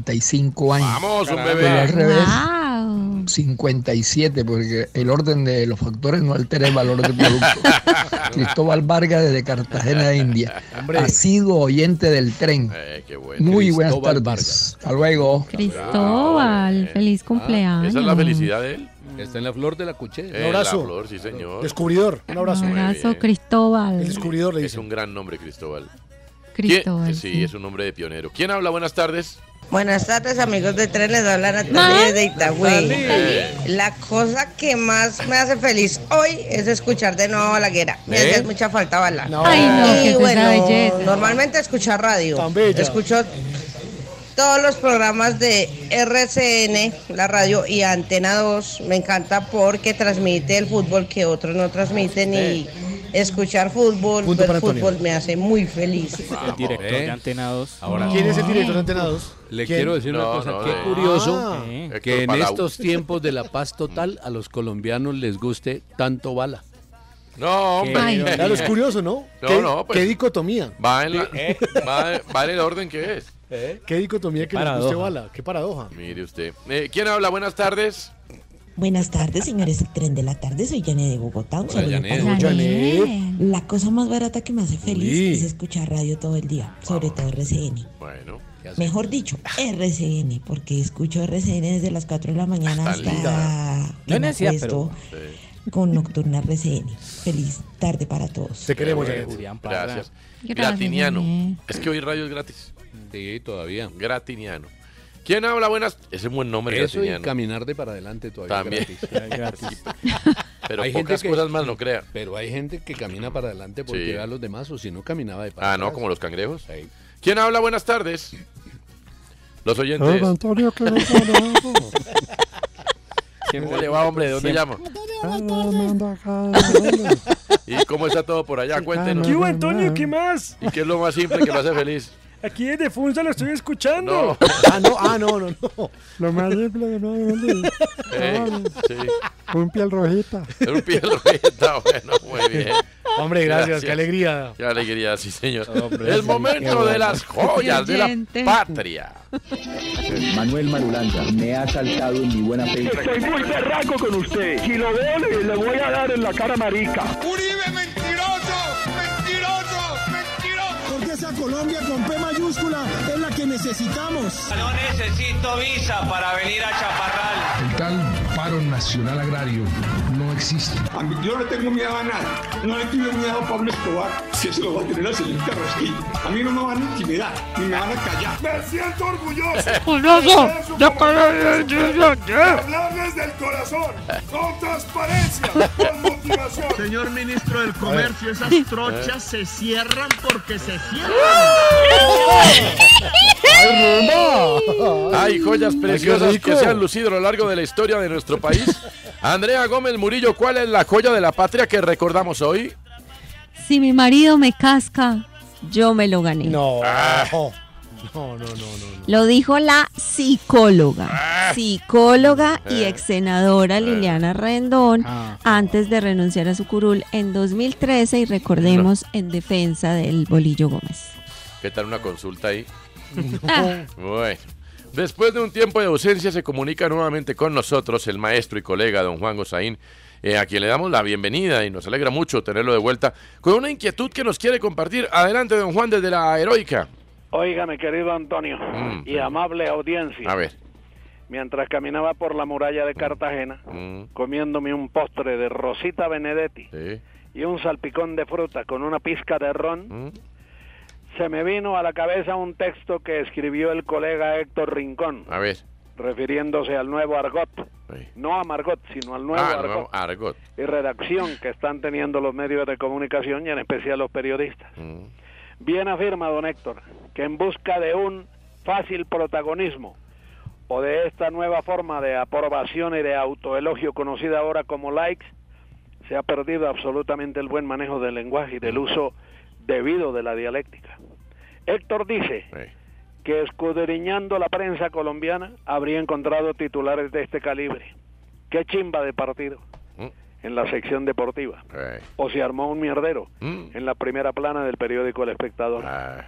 75 años. Vamos, un Pero bebé. al revés, Wow. 57, porque el orden de los factores no altera el valor del producto. Cristóbal Vargas desde Cartagena de India. Ha sido oyente del tren. Qué bueno. Muy buenas Cristóbal tardes. Vargas. Hasta luego. Cristóbal, feliz cumpleaños. Esa es la felicidad de él. Está en la flor de la cuché. Un abrazo. La flor, sí, señor. Descubridor, un abrazo. Un abrazo, bien. Cristóbal. El descubridor le Es dice. un gran nombre, Cristóbal. Cristóbal. Sí, es un nombre de pionero. ¿Quién habla? Buenas tardes. Buenas tardes, amigos de Tren, les habla Natalia de Itagüí. La cosa que más me hace feliz hoy es escuchar de nuevo a Balaguer. Me hace mucha falta Bala. Ay, no, Y qué es bueno, esa belleza. normalmente escuchar radio. Tan bella. Escucho todos los programas de RCN, la radio, y Antena 2. Me encanta porque transmite el fútbol que otros no transmiten y escuchar fútbol, Punto ver para Antonio. fútbol me hace muy feliz. El director de Antena 2. Ahora, ¿Quién es el director de Antena 2? le ¿Quién? quiero decir una No, cosa. no, Qué de- curioso Héctor que en Palau. estos tiempos de la paz total a los colombianos les guste tanto bala. No, hombre. Ay. Claro, es curioso, ¿no? No, pues. ¿Qué dicotomía? Va en el orden que es. ¿Qué dicotomía que les paradoja. guste Bala? ¿Qué paradoja? Mire usted. ¿Quién habla? Buenas tardes. Buenas tardes, señores del Tren de la Tarde. Soy Janet de Bogotá. Un saludo Janet. para Janet. La cosa más barata que me hace feliz Uy. es escuchar radio todo el día, sobre todo RCN. Bueno. Mejor dicho, RCN, porque escucho RCN desde las 4 de la mañana hasta que me acuesto con Nocturna RCN. Feliz tarde para todos. Te queremos, Janet. Gracias. Gracias, Gratiniano. Janet. Es que hoy radio es gratis. Sí, todavía. Gratiniano. ¿Quién habla? Buenas. Ese es buen nombre, Eso y Gratiniano. caminar de para adelante todavía También. gratis. Pero Hay pocas gente que- cosas más no crea. Pero hay gente que camina para adelante porque Sí. ve a los demás o si no caminaba de para Ah, no, atrás. como los cangrejos. Sí. ¿Quién habla? Buenas tardes. Los oyentes. Antonio, que ¿Cómo le va, hombre? ¿De dónde llama? ¿Y cómo está todo por allá? Cuéntenos. ¿Qué hubo, Antonio? ¿Qué más? ¿Y qué es lo más simple que lo hace feliz? Aquí desde Funza lo estoy escuchando. No. No. Lo más simple que no Sí. Un piel rojita. Un piel rojita, bueno, muy bien. Hombre, gracias, qué alegría. Qué alegría, sí, señor. Hombre, El sí, momento qué bueno. de las joyas de la Oyente. patria. Manuel Marulanda, me ha saltado en mi buena fe. Estoy muy berraco con usted. Si lo veo, le voy a dar en la cara marica. ¡Uribe, mentiroso! ¡Mentiroso! ¡Mentiroso! Porque esa Colombia con P mayúscula es la que necesitamos. No necesito visa para venir a Chaparral. El tal paro nacional agrario no existe. Yo no le tengo miedo a nada. No le tengo miedo a Pablo Escobar. Si eso lo va a tener el señor Carrasquillo. A mí no me van a intimidar, ni me van a callar. ¡Me siento orgulloso! ¡Orgulloso! ¡Ya ¡Hablarles del corazón! ¡Con transparencia! ¡Con motivación! Señor ministro del Comercio, esas trochas se cierran porque se cierran. Hay joyas preciosas Ay, qué que rico. se han lucido a lo largo de la historia de nuestro país. Andrea Gómez Murillo, ¿cuál es la joya de la patria que recordamos hoy? Si mi marido me casca, yo me lo gané. No. No. Lo dijo la psicóloga y ex senadora Liliana Rendón antes de renunciar a su curul en 2013 y recordemos en defensa del Bolillo Gómez. ¿Qué tal una consulta ahí? Bueno. Después de un tiempo de ausencia se comunica nuevamente con nosotros el maestro y colega don Juan Gozaín, a quien le damos la bienvenida y nos alegra mucho tenerlo de vuelta con una inquietud que nos quiere compartir. Adelante, don Juan, desde la heroica. Óigame, querido Antonio y amable audiencia. A ver. Mientras caminaba por la muralla de Cartagena, comiéndome un postre de Rosita Benedetti y un salpicón de fruta con una pizca de ron, se me vino a la cabeza un texto que escribió el colega Héctor Rincón, A ver. refiriéndose al nuevo argot, no a Margot, sino al nuevo argot, nuevo argot. y redacción que están teniendo los medios de comunicación y en especial los periodistas. Bien afirma don Héctor que en busca de un fácil protagonismo o de esta nueva forma de aprobación y de autoelogio conocida ahora como likes, se ha perdido absolutamente el buen manejo del lenguaje y del uso debido de la dialéctica. Héctor dice que escudriñando la prensa colombiana habría encontrado titulares de este calibre. ¡Qué chimba de partido! En la sección deportiva. O se armó un mierdero en la primera plana del periódico El Espectador.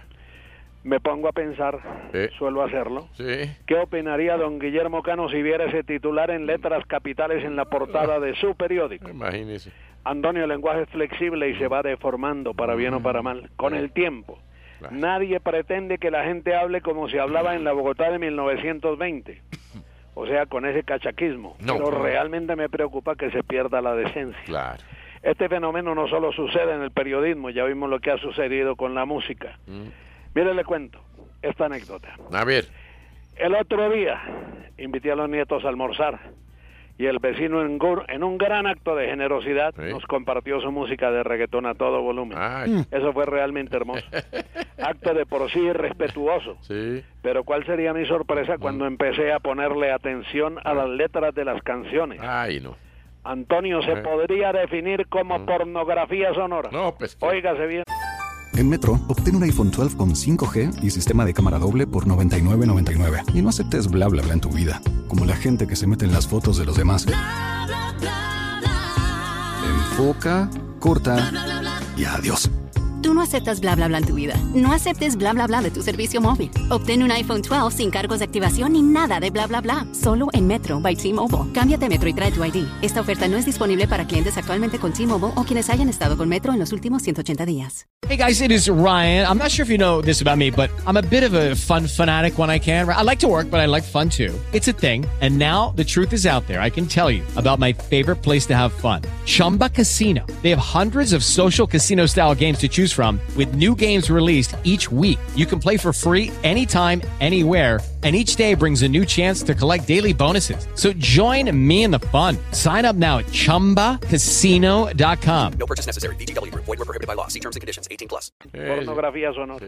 Me pongo a pensar, suelo hacerlo, ¿qué opinaría don Guillermo Cano si viera ese titular en letras capitales en la portada de su periódico? Imagínese. Antonio, el lenguaje es flexible y se va deformando para bien o para mal, con el tiempo. Nadie pretende que la gente hable como se hablaba en la Bogotá de 1920, o sea, con ese cachaquismo. Pero realmente me preocupa que se pierda la decencia. Claro. Este fenómeno no solo sucede en el periodismo, ya vimos lo que ha sucedido con la música. Mire, le cuento esta anécdota. A ver. El otro día invité a los nietos a almorzar y el vecino en un gran acto de generosidad nos compartió su música de reggaetón a todo volumen. Eso fue realmente hermoso. Acto de por sí respetuoso. Pero ¿cuál sería mi sorpresa cuando empecé a ponerle atención a las letras de las canciones? Ay, no. Antonio, se podría definir como pornografía sonora. No, pues. Óigase bien. En Metro, obtén un iPhone 12 con 5G y sistema de cámara doble por $99.99. Y no aceptes bla bla bla en tu vida, como la gente que se mete en las fotos de los demás. Enfoca, corta y adiós. Tú no aceptas bla bla bla en tu vida. No aceptes bla bla bla de tu servicio móvil. Obtén un iPhone 12 sin cargos de activación ni nada de bla bla bla. Solo en Metro by T-Mobile. Cámbiate a Metro y trae tu ID. Esta oferta no es disponible para clientes actualmente con T-Mobile o quienes hayan estado con Metro en los últimos 180 días. Hey guys, it is Ryan. I'm not sure if you know this about me, but I'm a bit of a fun fanatic when I can. I like to work, but I like fun too. It's a thing. And now the truth is out there. I can tell you about my favorite place to have fun. Chumba Casino. They have hundreds of social casino style games to choose from with new games released each week. You can play for free anytime, anywhere. And each day brings a new chance to collect daily bonuses. So join me in the fun. Sign up now at ChumbaCasino.com. No purchase necessary. VGW Group. Void where prohibited by law. See terms and conditions. 18+. Pornografía sonora.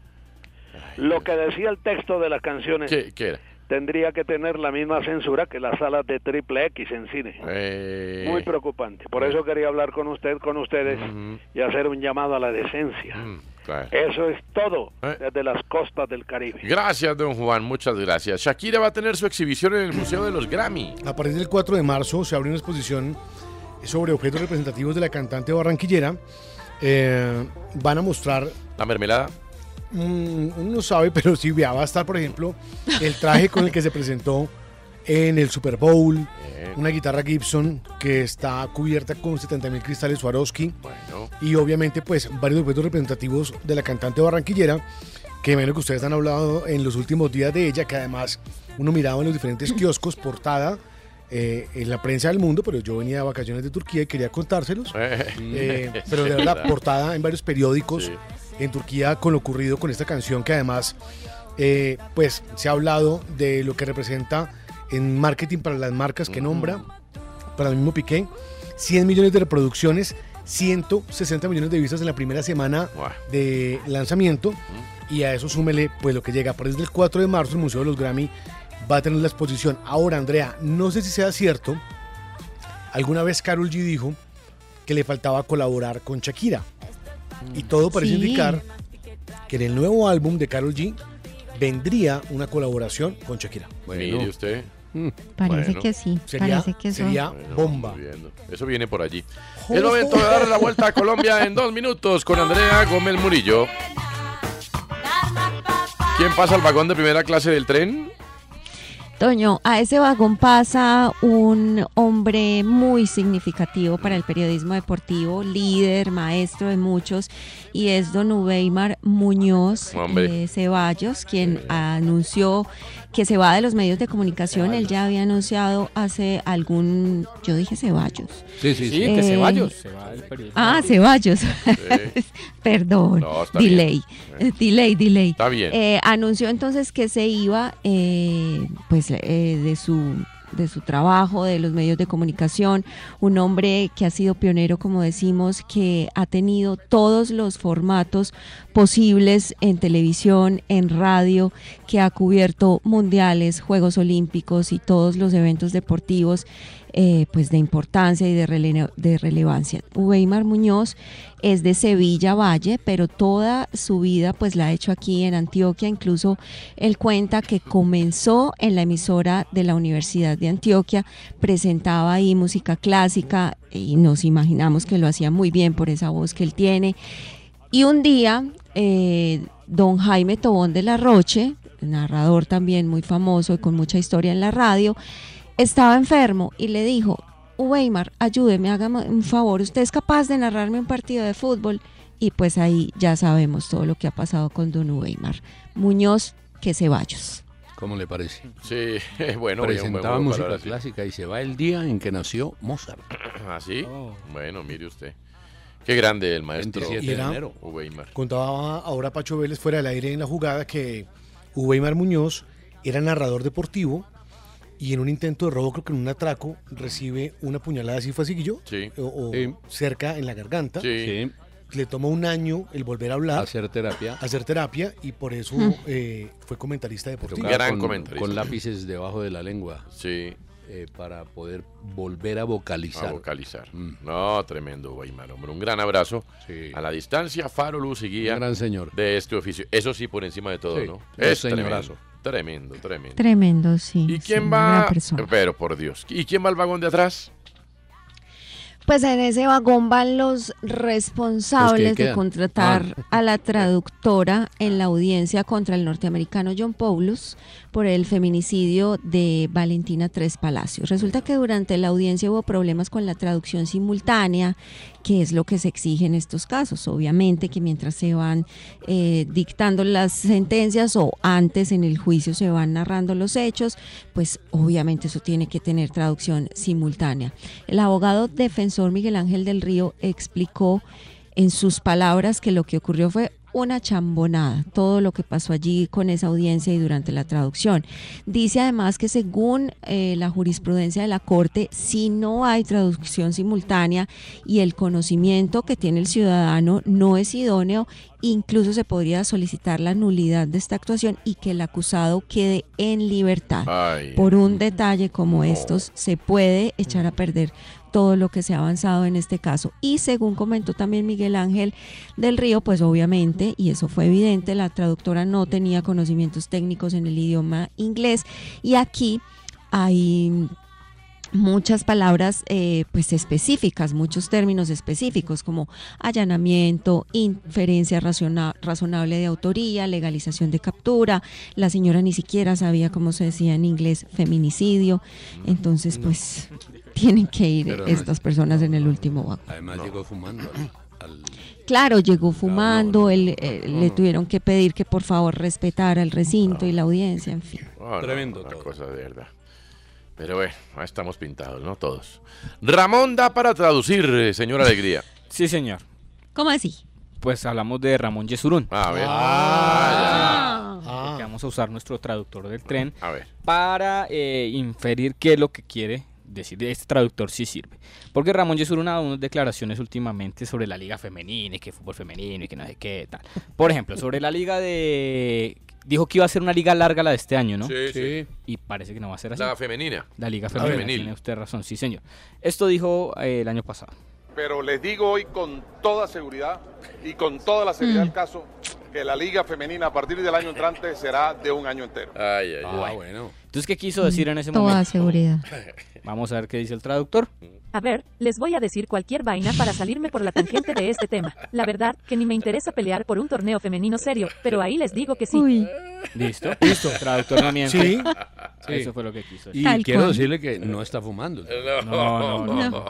Lo que decía el texto de las canciones ¿Qué era? tendría que tener la misma censura que las salas de triple X en cine. Muy preocupante. Por eso quería hablar con ustedes y hacer un llamado a la decencia. Claro. Eso es todo desde las costas del Caribe. Gracias, don Juan, muchas gracias. Shakira va a tener su exhibición en el Museo de los Grammy. A partir del 4 de marzo se abre una exposición sobre objetos representativos de la cantante barranquillera. Van a mostrar... ¿La mermelada? Uno no sabe, pero sí va a estar, por ejemplo, el traje con el que se presentó en el Super Bowl, una guitarra Gibson que está cubierta con 70.000 cristales Swarovski, y obviamente pues varios objetos representativos de la cantante barranquillera, que menos que ustedes han hablado en los últimos días de ella, que además uno miraba en los diferentes kioscos, portada en la prensa del mundo, pero yo venía de vacaciones de Turquía y quería contárselos, pero de verdad, portada en varios periódicos en Turquía con lo ocurrido con esta canción, que además pues se ha hablado de lo que representa en marketing para las marcas que nombra, para el mismo Piqué, 100 millones de reproducciones, 160 millones de vistas en la primera semana de lanzamiento, y a eso súmele pues lo que llega. Por desde el 4 de marzo el Museo de los Grammy va a tener la exposición. Ahora, Andrea, no sé si sea cierto, alguna vez Karol G dijo que le faltaba colaborar con Shakira, y todo parece indicar que en el nuevo álbum de Karol G vendría una colaboración con Shakira. Mire usted. Parece que sí. Sería bomba. Eso viene por allí. Es momento de darle la vuelta a Colombia en 2 minutos con Andrea Gómez Murillo. ¿Quién pasa al vagón de primera clase del tren? Toño, a ese vagón pasa un hombre muy significativo para el periodismo deportivo, líder, maestro de muchos, y es don Uweimar Muñoz Ceballos, quien anunció que se va de los medios de comunicación. Él ya había anunciado hace algún... Yo dije Ceballos. Sí, que Ceballos. Se va del periodismo. Ceballos. Perdón. No, delay. Delay. Está bien. Anunció entonces que se iba de su trabajo, de los medios de comunicación, un hombre que ha sido pionero, como decimos, que ha tenido todos los formatos posibles en televisión, en radio, que ha cubierto mundiales, Juegos Olímpicos y todos los eventos deportivos pues de importancia y de relevancia. Uweimar Muñoz es de Sevilla Valle, pero toda su vida pues la ha hecho aquí en Antioquia. Incluso él cuenta que comenzó en la emisora de la Universidad de Antioquia, presentaba ahí música clásica y nos imaginamos que lo hacía muy bien por esa voz que él tiene. Y un día don Jaime Tobón de la Roche, narrador también muy famoso y con mucha historia en la radio, estaba enfermo y le dijo: Uweimar, ayúdeme, hágame un favor, ¿usted es capaz de narrarme un partido de fútbol? Y pues ahí ya sabemos todo lo que ha pasado con don Uweimar Muñoz Ceballos. ¿Cómo le parece? Sí, bueno. Presentaba música clásica y se va el día en que nació Mozart. ¿Ah, sí? Bueno, mire usted. Qué grande el maestro Uweimar. Contaba ahora Pacho Vélez fuera del aire en la jugada que Uweimar Muñoz era narrador deportivo, y en un intento de robo, creo que en un atraco, recibe una puñalada, así fue seguillo, cerca en la garganta. Sí. Le tomó un año el volver a hablar. Hacer terapia, y por eso fue comentarista deportivo. Gran comentarista. Con lápices debajo de la lengua. Sí. Para poder volver a vocalizar. No, tremendo, Uweimar, hombre. Un gran abrazo. Sí. A la distancia, faro, luz y guía. Un gran señor. De este oficio. Eso sí, por encima de todo, ¿no? Es tremendo. Tremendo, sí. ¿Y quién va? Pero por Dios. ¿Y quién va al vagón de atrás? Pues en ese vagón van los responsables de contratar a la traductora en la audiencia contra el norteamericano John Paulus por el feminicidio de Valentina Tres Palacios. Resulta que durante la audiencia hubo problemas con la traducción simultánea, que es lo que se exige en estos casos. Obviamente que mientras se van dictando las sentencias o antes en el juicio se van narrando los hechos, pues obviamente eso tiene que tener traducción simultánea. El abogado defensor Miguel Ángel del Río explicó en sus palabras que lo que ocurrió fue una chambonada, todo lo que pasó allí con esa audiencia y durante la traducción. Dice además que según la jurisprudencia de la Corte, si no hay traducción simultánea y el conocimiento que tiene el ciudadano no es idóneo, incluso se podría solicitar la nulidad de esta actuación y que el acusado quede en libertad. Por un detalle como estos se puede echar a perder todo lo que se ha avanzado en este caso. Y según comentó también Miguel Ángel del Río, pues obviamente, y eso fue evidente, la traductora no tenía conocimientos técnicos en el idioma inglés, y aquí hay muchas palabras pues específicas, muchos términos específicos como allanamiento, inferencia razonable de autoría, legalización de captura. La señora ni siquiera sabía cómo se decía en inglés feminicidio. Entonces pues tienen que ir estas personas en el último vagón. Además llegó fumando Claro, llegó fumando, le tuvieron que pedir que por favor respetara el recinto y la audiencia, en fin. Tremendo una cosa de verdad. Pero bueno, ahí estamos pintados, ¿no? Todos. Ramón da para traducir, señor Alegría. Sí, señor. ¿Cómo así? Pues hablamos de Ramón Yesurún. A ver. Porque vamos a usar nuestro traductor del tren para inferir qué es lo que quiere decir. Este traductor sí sirve. Porque Ramón Yesurún ha dado unas declaraciones últimamente sobre la liga femenina y que fútbol femenino y que no sé qué tal. Por ejemplo, sobre la liga de... Dijo que iba a ser una liga larga la de este año, ¿no? Sí. Y parece que no va a ser así. La femenina. La liga femenina, tiene usted razón, sí señor. Esto dijo el año pasado. Pero les digo hoy con toda seguridad y con toda la seriedad del caso que la liga femenina a partir del año entrante será de un año entero. Bueno. Entonces, ¿qué quiso decir en ese momento? Toda seguridad. Vamos a ver qué dice el traductor. A ver, les voy a decir cualquier vaina para salirme por la tangente de este tema. La verdad, que ni me interesa pelear por un torneo femenino serio, pero ahí les digo que sí. Uy. ¿Listo? Traductor no miente. Sí. Eso fue lo que quiso decir. Y quiero decirle que no está fumando. No.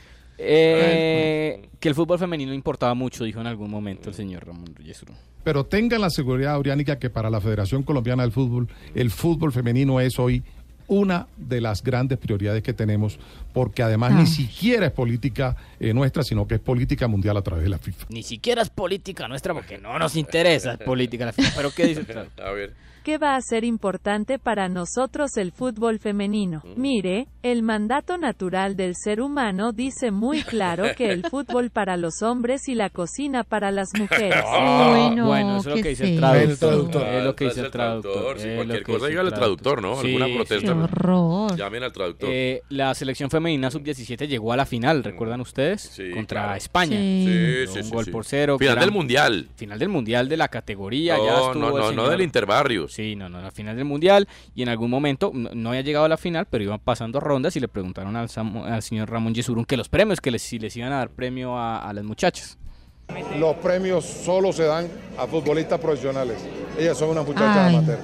Que el fútbol femenino importaba mucho, dijo en algún momento el señor Ramón Yesurún. Pero tengan la seguridad, Auriánica, que para la Federación Colombiana del Fútbol, el fútbol femenino es hoy una de las grandes prioridades que tenemos, porque además ni siquiera es política nuestra, sino que es política mundial a través de la FIFA. Ni siquiera es política nuestra, porque no nos interesa política la FIFA. ¿Pero qué dice el traductor? A ver. ¿Qué va a ser importante para nosotros el fútbol femenino? Mire, el mandato natural del ser humano dice muy claro que el fútbol para los hombres y la cocina para las mujeres. Bueno, eso es lo que dice el traductor. Es lo que dice el traductor. Si cualquier cosa diga el traductor, ¿no? Alguna protesta. Qué horror. Llamen al traductor. La selección femenina sub-17 llegó a la final, ¿recuerdan ustedes? Sí, contra España. Sí, un gol por 0. Final del Mundial. Final del Mundial de la categoría. No del Interbarrios. Sí, no, la final del Mundial, y en algún momento no había llegado a la final, pero iban pasando rondas y le preguntaron al señor Ramón Yesurún que los premios, que si les iban a dar premio a las muchachas. Los premios solo se dan a futbolistas profesionales. Ellas son unas muchachas amateur.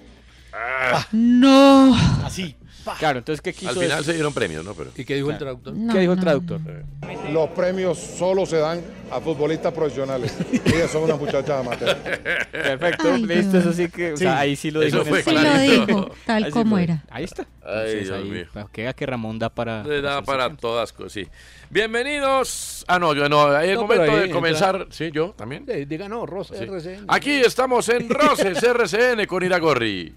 No. Así. Claro, entonces, ¿qué quiso Al final decir? se dieron premios, ¿no? Pero... ¿Y qué dijo el traductor? ¿Qué dijo el traductor? Los premios solo se dan a futbolistas profesionales. Ellas son unas muchachas amateur. Perfecto, listo, eso sí que... O sea, ahí sí lo dijo. Eso fue Sí lo dijo, tal como era. Ahí está. Ay, Dios mío. Queda que Ramón da para... Le da para todas cosas, sí. Bienvenidos. Yo no. Hay el momento de comenzar. Sí, yo también. Diga no, Roces RCN. Aquí estamos en Roces RCN con Iragorri.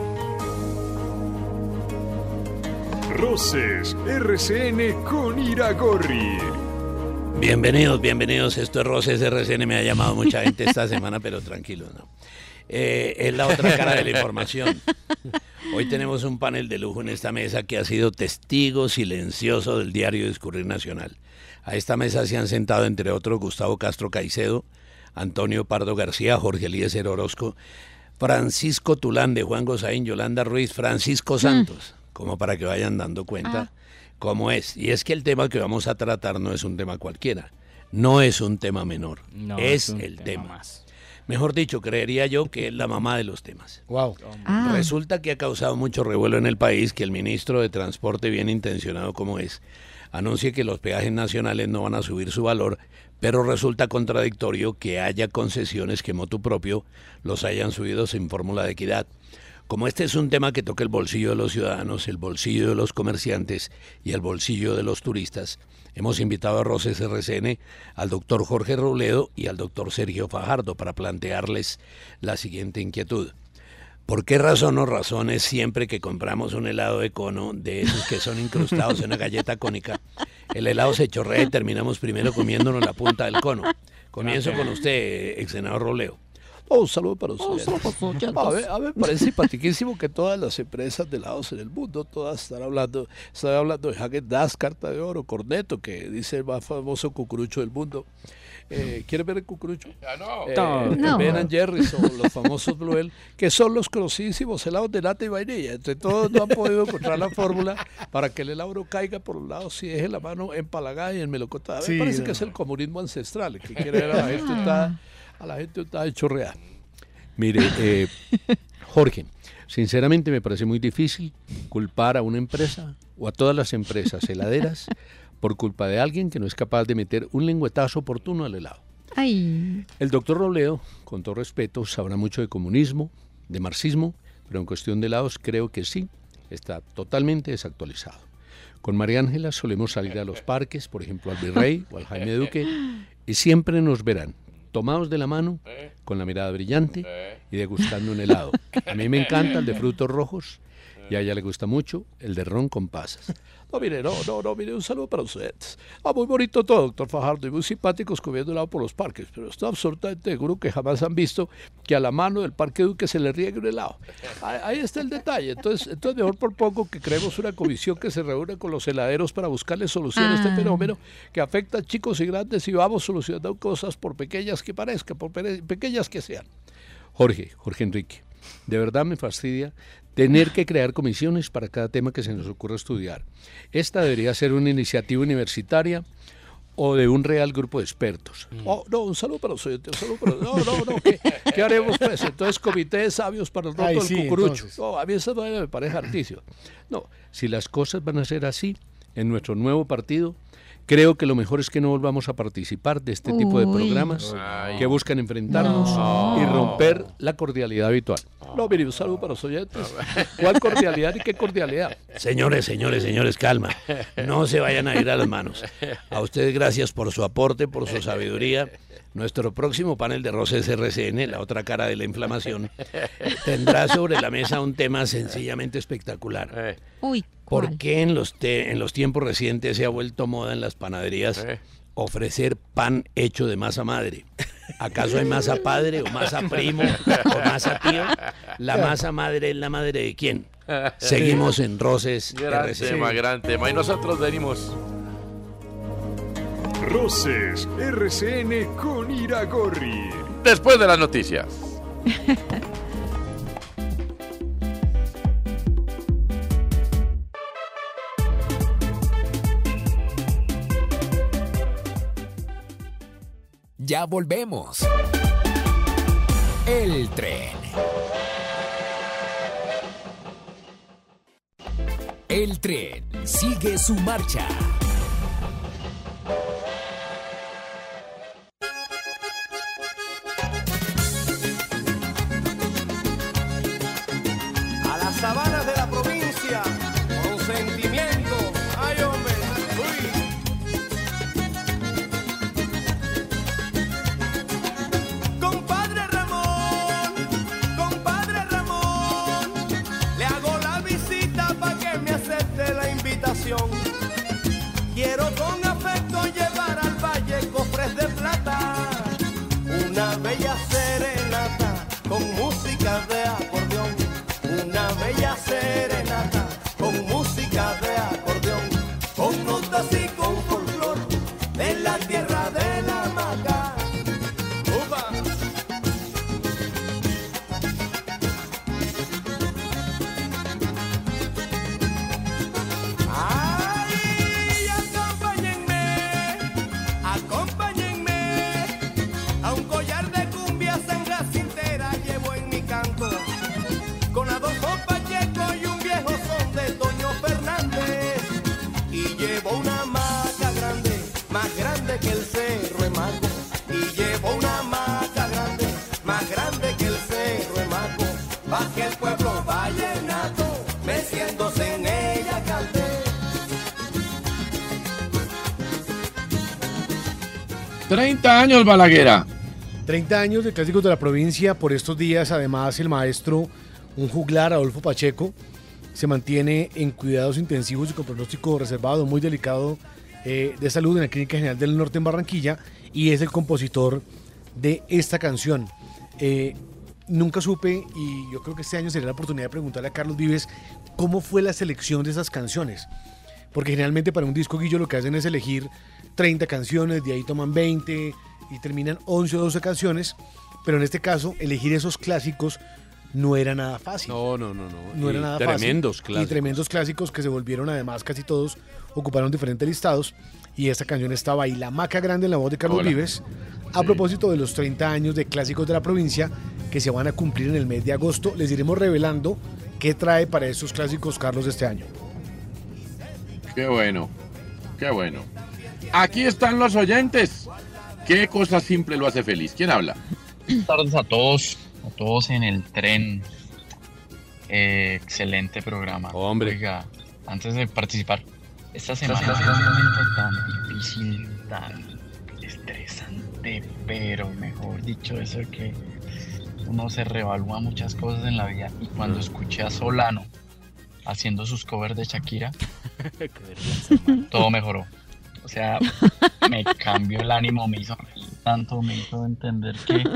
Roces RCN con Iragorri. Bienvenidos. Esto es Roces RCN. Me ha llamado mucha gente esta semana, pero tranquilos, ¿no? Es la otra cara de la información. Hoy tenemos un panel de lujo en esta mesa que ha sido testigo silencioso del diario Discurrir Nacional. A esta mesa se han sentado, entre otros, Gustavo Castro Caicedo, Antonio Pardo García, Jorge Eliezer Orozco, Francisco Tulán, de Juan Gozaín, Yolanda Ruiz, Francisco Santos, como para que vayan dando cuenta como es. Y es que el tema que vamos a tratar no es un tema cualquiera, no es un tema menor, No, es un el tema. más. Mejor dicho, creería yo que es la mamá de los temas. Wow. Resulta que ha causado mucho revuelo en el país que el ministro de Transporte, bien intencionado como es, anuncie que los peajes nacionales no van a subir su valor, pero resulta contradictorio que haya concesiones que motu propio los hayan subido sin fórmula de equidad. Como este es un tema que toca el bolsillo de los ciudadanos, el bolsillo de los comerciantes y el bolsillo de los turistas, hemos invitado a Roces RCN al doctor Jorge Robledo y al doctor Sergio Fajardo para plantearles la siguiente inquietud. ¿Por qué razón o razones siempre que compramos un helado de cono, de esos que son incrustados en una galleta cónica, el helado se chorrea y terminamos primero comiéndonos la punta del cono? Comienzo con usted, ex senador Robledo. Un saludo para ustedes. A ver, me parece simpaticísimo que todas las empresas de helados en el mundo, todas están hablando de Häagen-Dazs, Carta de Oro, Cornetto, que dice el más famoso cucurucho del mundo. ¿Quieren ver el cucurucho? No. Ben & Jerry's o los famosos Bluel, que son los conocidos helados de nata y vainilla. Entre todos no han podido encontrar la fórmula para que el helado no caiga por los lados si deje la mano empalagada y enmelocotada. Me parece que es el comunismo ancestral, el que quiere ver a la gente está chorreada. Mire, Jorge, sinceramente me parece muy difícil culpar a una empresa o a todas las empresas heladeras por culpa de alguien que no es capaz de meter un lengüetazo oportuno al helado. Ay. El doctor Robledo, con todo respeto, sabrá mucho de comunismo, de marxismo, pero en cuestión de helados creo que sí, está totalmente desactualizado. Con María Ángela solemos salir a los parques, por ejemplo al Virrey o al Jaime Duque, y siempre nos verán tomados de la mano, con la mirada brillante y degustando un helado. A mí me encanta el de frutos rojos y a ella le gusta mucho el de ron con pasas. Mire, un saludo para ustedes. Muy bonito todo, doctor Fajardo, y muy simpáticos comiendo helado por los parques, pero estoy absolutamente seguro que jamás han visto que a la mano del Parque Duque se le riegue un helado. Ahí está el detalle. Entonces mejor por poco que creemos una comisión que se reúne con los heladeros para buscarle solución a este fenómeno que afecta a chicos y grandes y vamos solucionando cosas por pequeñas que parezcan, por pequeñas que sean. Jorge Enrique, de verdad me fastidia tener que crear comisiones para cada tema que se nos ocurra estudiar. Esta debería ser una iniciativa universitaria o de un real grupo de expertos. Un saludo para los oyentes, ¿qué haremos pues? Entonces, comité de sabios para el roto del cucurucho. A mí esa vaina me parece hartísimo. No, si las cosas van a ser así, en nuestro nuevo partido, creo que lo mejor es que no volvamos a participar de este tipo de programas que buscan enfrentarnos y romper la cordialidad habitual. Mire, un saludo para los oyentes. ¿Cuál cordialidad y qué cordialidad? Señores, calma. No se vayan a ir a las manos. A ustedes gracias por su aporte, por su sabiduría. Nuestro próximo panel de Roces RCN, la otra cara de la inflamación, tendrá sobre la mesa un tema sencillamente espectacular. ¿Por qué en los tiempos recientes se ha vuelto moda en las panaderías ofrecer pan hecho de masa madre? ¿Acaso hay masa padre o masa primo o masa tío? ¿La masa madre es la madre de quién? Seguimos en Roces RCN. Gran tema. Y nosotros venimos... Roces RCN con Iragorri. Después de las noticias. Ya volvemos. El tren. El tren sigue su marcha. A las sabanas de la provincia, con sentimiento. Ay, hombre, Compadre Ramón, le hago la visita para que me acepte la invitación. Quiero con afecto llevar al valle cofres de plata, una bella serenata con música de acordeón, una bella serenata con música de acordeón, con notas y con folclor de la tierra de la maca. ¡Upa! ¡Ay! 30 años, Balaguera. 30 años de Clásicos de la Provincia. Por estos días, además, el maestro, un juglar, Adolfo Pacheco, se mantiene en cuidados intensivos y con pronóstico reservado, muy delicado de salud en la Clínica General del Norte en Barranquilla, y es el compositor de esta canción. Nunca supe, y yo creo que este año sería la oportunidad de preguntarle a Carlos Vives cómo fue la selección de esas canciones. Porque generalmente para un disco, Guillo, lo que hacen es elegir 30 canciones, de ahí toman 20 y terminan 11 o 12 canciones, pero en este caso elegir esos clásicos no era nada fácil. No era nada tremendos fácil. Clásicos. Y tremendos clásicos que se volvieron, además, casi todos ocuparon diferentes listados, y esta canción estaba ahí, La Maca Grande, en la voz de Carlos Vives, a propósito de los 30 años de Clásicos de la Provincia que se van a cumplir en el mes de agosto. Les iremos revelando qué trae para estos clásicos Carlos de este año. Qué bueno, qué bueno. Aquí están los oyentes. ¿Qué cosa simple lo hace feliz? ¿Quién habla? Buenas tardes a todos en el tren. Excelente programa. Hombre. Oiga, antes de participar, esta semana es un momento tan difícil, tan estresante, pero mejor dicho, eso de que uno se reevalúa muchas cosas en la vida, y cuando escuché a Solano haciendo sus covers de Shakira, todo mejoró. O sea, me cambió el ánimo, me hizo reír tanto, me hizo entender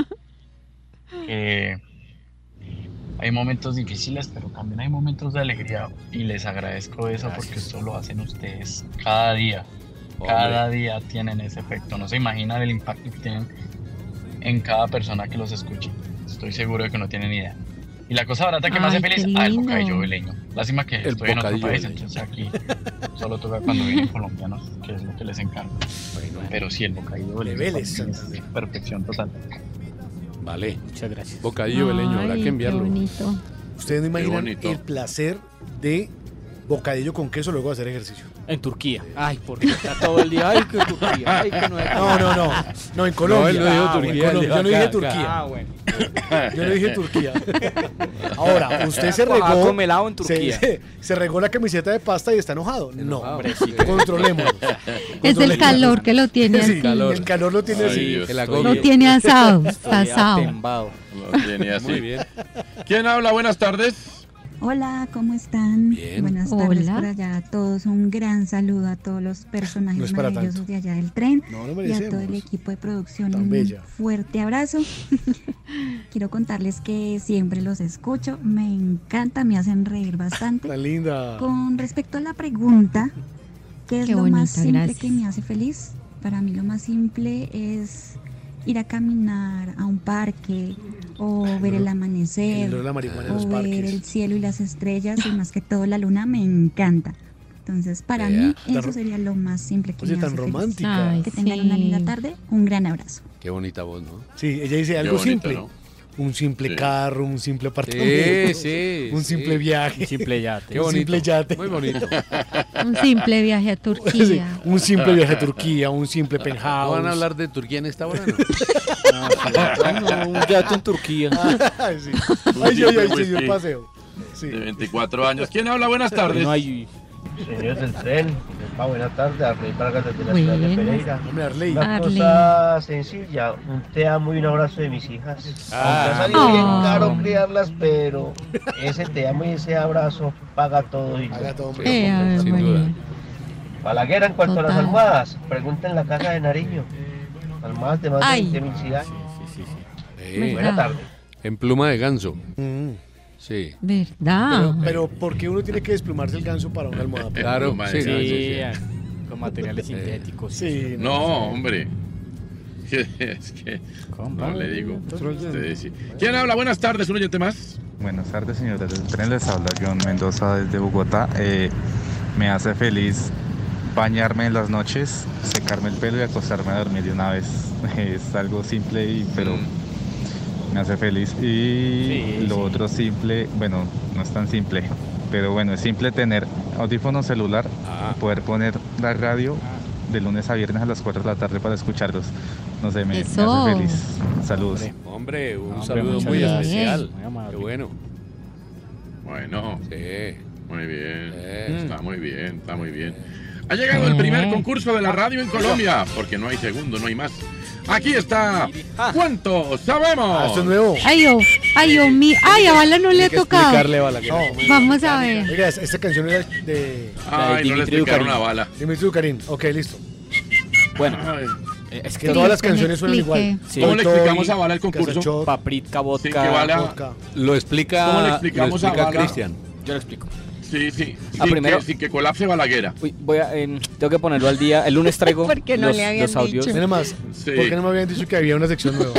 que hay momentos difíciles, pero también hay momentos de alegría, y les agradezco eso. Gracias. Porque esto lo hacen ustedes cada día. Cada día tienen ese efecto. No se imaginan el impacto que tienen en cada persona que los escuche. Estoy seguro de que no tienen idea. Y la cosa barata que me hace feliz, el bocadillo veleño. Lástima que estoy en otro país, entonces aquí solo toca cuando vienen colombianos, que es lo que les encanta. Pero sí, el bocadillo veleño es perfección total. Vale. Muchas gracias. Bocadillo veleño, habrá que enviarlo. Qué bonito. Ustedes no imaginan el placer de bocadillo con queso luego de hacer ejercicio. En Turquía. Ay, porque está todo el día. Ay, que Turquía. Ay, que no, en Colombia. No, él no dijo Turquía. Yo no dije Turquía. Ah, bueno. Yo no dije Turquía. Ahora, usted se regó. Come helado en Turquía. Se regó la camiseta de pasta y está enojado. No, hombre, sí. Controlémoslo. Es el calor que lo tiene así. El calor lo tiene así. Lo tiene asado. Pasado. Lo tiene así. Muy bien. ¿Quién habla? Buenas tardes. Hola, ¿cómo están? Bien. Buenas tardes por allá a todos. Un gran saludo a todos los personajes maravillosos de allá del tren y a todo el equipo de producción. Un fuerte abrazo. Quiero contarles que siempre los escucho. Me encanta, me hacen reír bastante. Tan linda. Con respecto a la pregunta, ¿qué es lo más simple que me hace feliz? Para mí lo más simple es ir a caminar a un parque, o ver el amanecer, o ver el cielo y las estrellas, y más que todo la luna. Me encanta. Entonces, para mí, eso sería lo más simple que me hace romántica. Feliz. Que tengan una linda tarde. Un gran abrazo. Qué bonita voz, ¿no? Sí, ella dice algo simple. ¿No? Un simple carro, un simple apartamento, un simple viaje, un simple yate. Un simple yate. Muy bonito. Un simple viaje a Turquía. Sí, un simple viaje a Turquía, un simple penthouse. ¿No van a hablar de Turquía en esta hora? No, un yate en Turquía. Sí. Ay, señor paseo. Sí. De 24 años. ¿Quién habla? Buenas tardes. No hay... Señores del tren, buenas tardes, Arley Vargas desde la ciudad de Pereira. Una Arley. cosa sencilla, un te amo y un abrazo de mis hijas. Aunque ha salido bien caro criarlas, pero ese te amo y ese abrazo paga todo. Paga todo, sin duda. Balaguera, en cuanto a las almohadas, pregunta en la casa de Nariño. Almohadas de más de 20.000 ciudades. Buena tarde. En pluma de ganso. Sí. ¿Verdad? Pero ¿por qué uno tiene que desplumarse el ganso para una almohada? Claro, sí, con materiales sintéticos. Sí, no, hombre. Es que no le digo. ¿Quién habla? Buenas tardes, un oyente más. Buenas tardes, señores del tren. Les habla John Mendoza desde Bogotá. Me hace feliz bañarme en las noches, secarme el pelo y acostarme a dormir de una vez. Es algo simple, pero me hace feliz. Y lo otro simple, bueno, no es tan simple, pero bueno, es simple tener audífono celular, poder poner la radio de lunes a viernes a las 4 de la tarde para escucharlos. No sé, me hace feliz. Saludos. Hombre, un saludo muy especial. Qué bueno. Bueno, muy bien. Está muy bien, está muy bien. Ha llegado el primer concurso de la radio en Colombia, porque no hay segundo, no hay más. Aquí está. ¿Cuánto sabemos? Esto es nuevo. Ay, Dios mío. Ay, a Bala no le ha tocado. Vamos a ver. Oiga, esta canción era de... Ay, no le explicaron a Bala. Dimitri Ducarín. Ok, listo. Bueno. Es que todas las canciones suenan igual. Sí. ¿Cómo le explicamos a Bala el concurso? Paprika, vodka. Sí, que Bala... Lo explica, ¿Cómo le explicamos a Bala? Cristian. Yo lo explico. Sí. Sin que colapse Balaguera. Uy, tengo que ponerlo al día. El lunes traigo Porque no le habían los audios. dicho. Nada más. ¿Por qué no me habían dicho que había una sección nueva?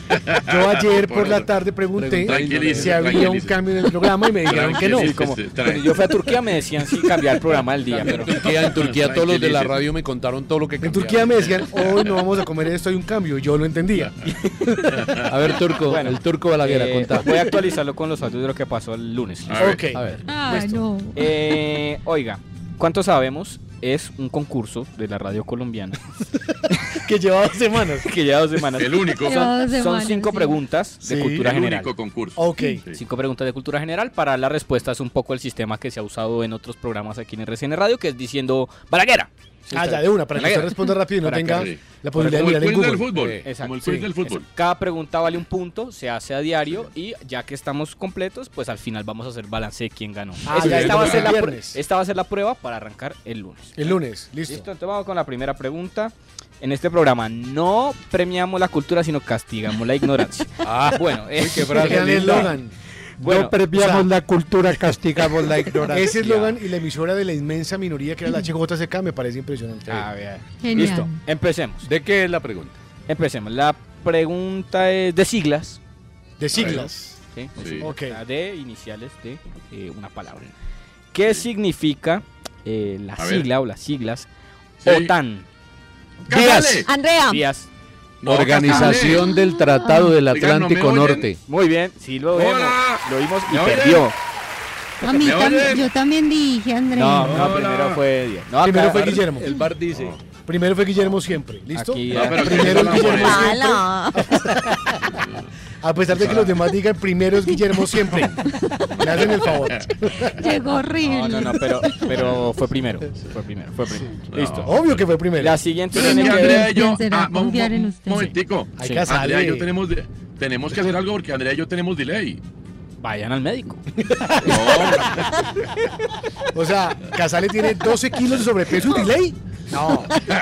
Yo ayer por la tarde pregunté si había un cambio en el programa y me dijeron que no. Cuando yo fui a Turquía me decían si cambiar el programa del día. Pero En Turquía todos los de la radio me contaron todo lo que cambiaba. En Turquía me decían, hoy no vamos a comer esto, hay un cambio. Y yo lo entendía. A ver, Turco, Bueno, el Turco Balaguera, contá. voy a actualizarlo con los audios de lo que pasó el lunes. Ok. A ver. Ay, no. Oiga, ¿cuánto sabemos? Es un concurso de la radio colombiana. Que lleva 2 semanas. Que lleva 2 semanas. El único. Son 5 preguntas de cultura el general. único concurso. Ok. 5 preguntas de cultura general. Para la respuesta es un poco el sistema que se ha usado en otros programas aquí en RCN Radio, que es diciendo Balaguera. Ya de una, para que usted responda rápido y no tenga la posibilidad de mirar en Google. Como el quiz del fútbol. Cada pregunta vale un punto, se hace a diario y ya que estamos completos, pues al final vamos a hacer balance de quién ganó. Esta va a ser la prueba para arrancar el lunes. El lunes, listo. Entonces vamos con la primera pregunta. En este programa no premiamos la cultura, sino castigamos la ignorancia. Bueno, qué gran eslogan. Bueno, no premiamos la cultura, castigamos la ignorancia. Ese eslogan y la emisora de la inmensa minoría que era la HJCK me parece impresionante. Bien. Listo, empecemos. ¿De qué es la pregunta? Empecemos. La pregunta es de siglas. ¿De siglas? Sí. Ok. De iniciales de una palabra. ¿Qué significa la sigla o las siglas OTAN? Díaz. Andrea. Díaz. Organización del Tratado del Atlántico Norte. Muy bien, sí lo vimos y perdió. A mí yo también dije, Andrea. No, primero fue Díaz. No, primero fue Guillermo. El bar dice. Primero fue Guillermo siempre, ¿listo? Aquí, primero es Guillermo siempre. A pesar de que los demás digan primero es Guillermo siempre. Me hacen el favor. Llegó horrible. No, pero fue primero. Fue primero. Listo. Obvio que fue primero. La siguiente tiene que Andrea y yo. confiar en usted. Momentico. Andrea y yo tenemos que hacer algo porque Andrea y yo tenemos delay. Vayan al médico. O sea, Casale tiene 12 kilos de sobrepeso y delay. No.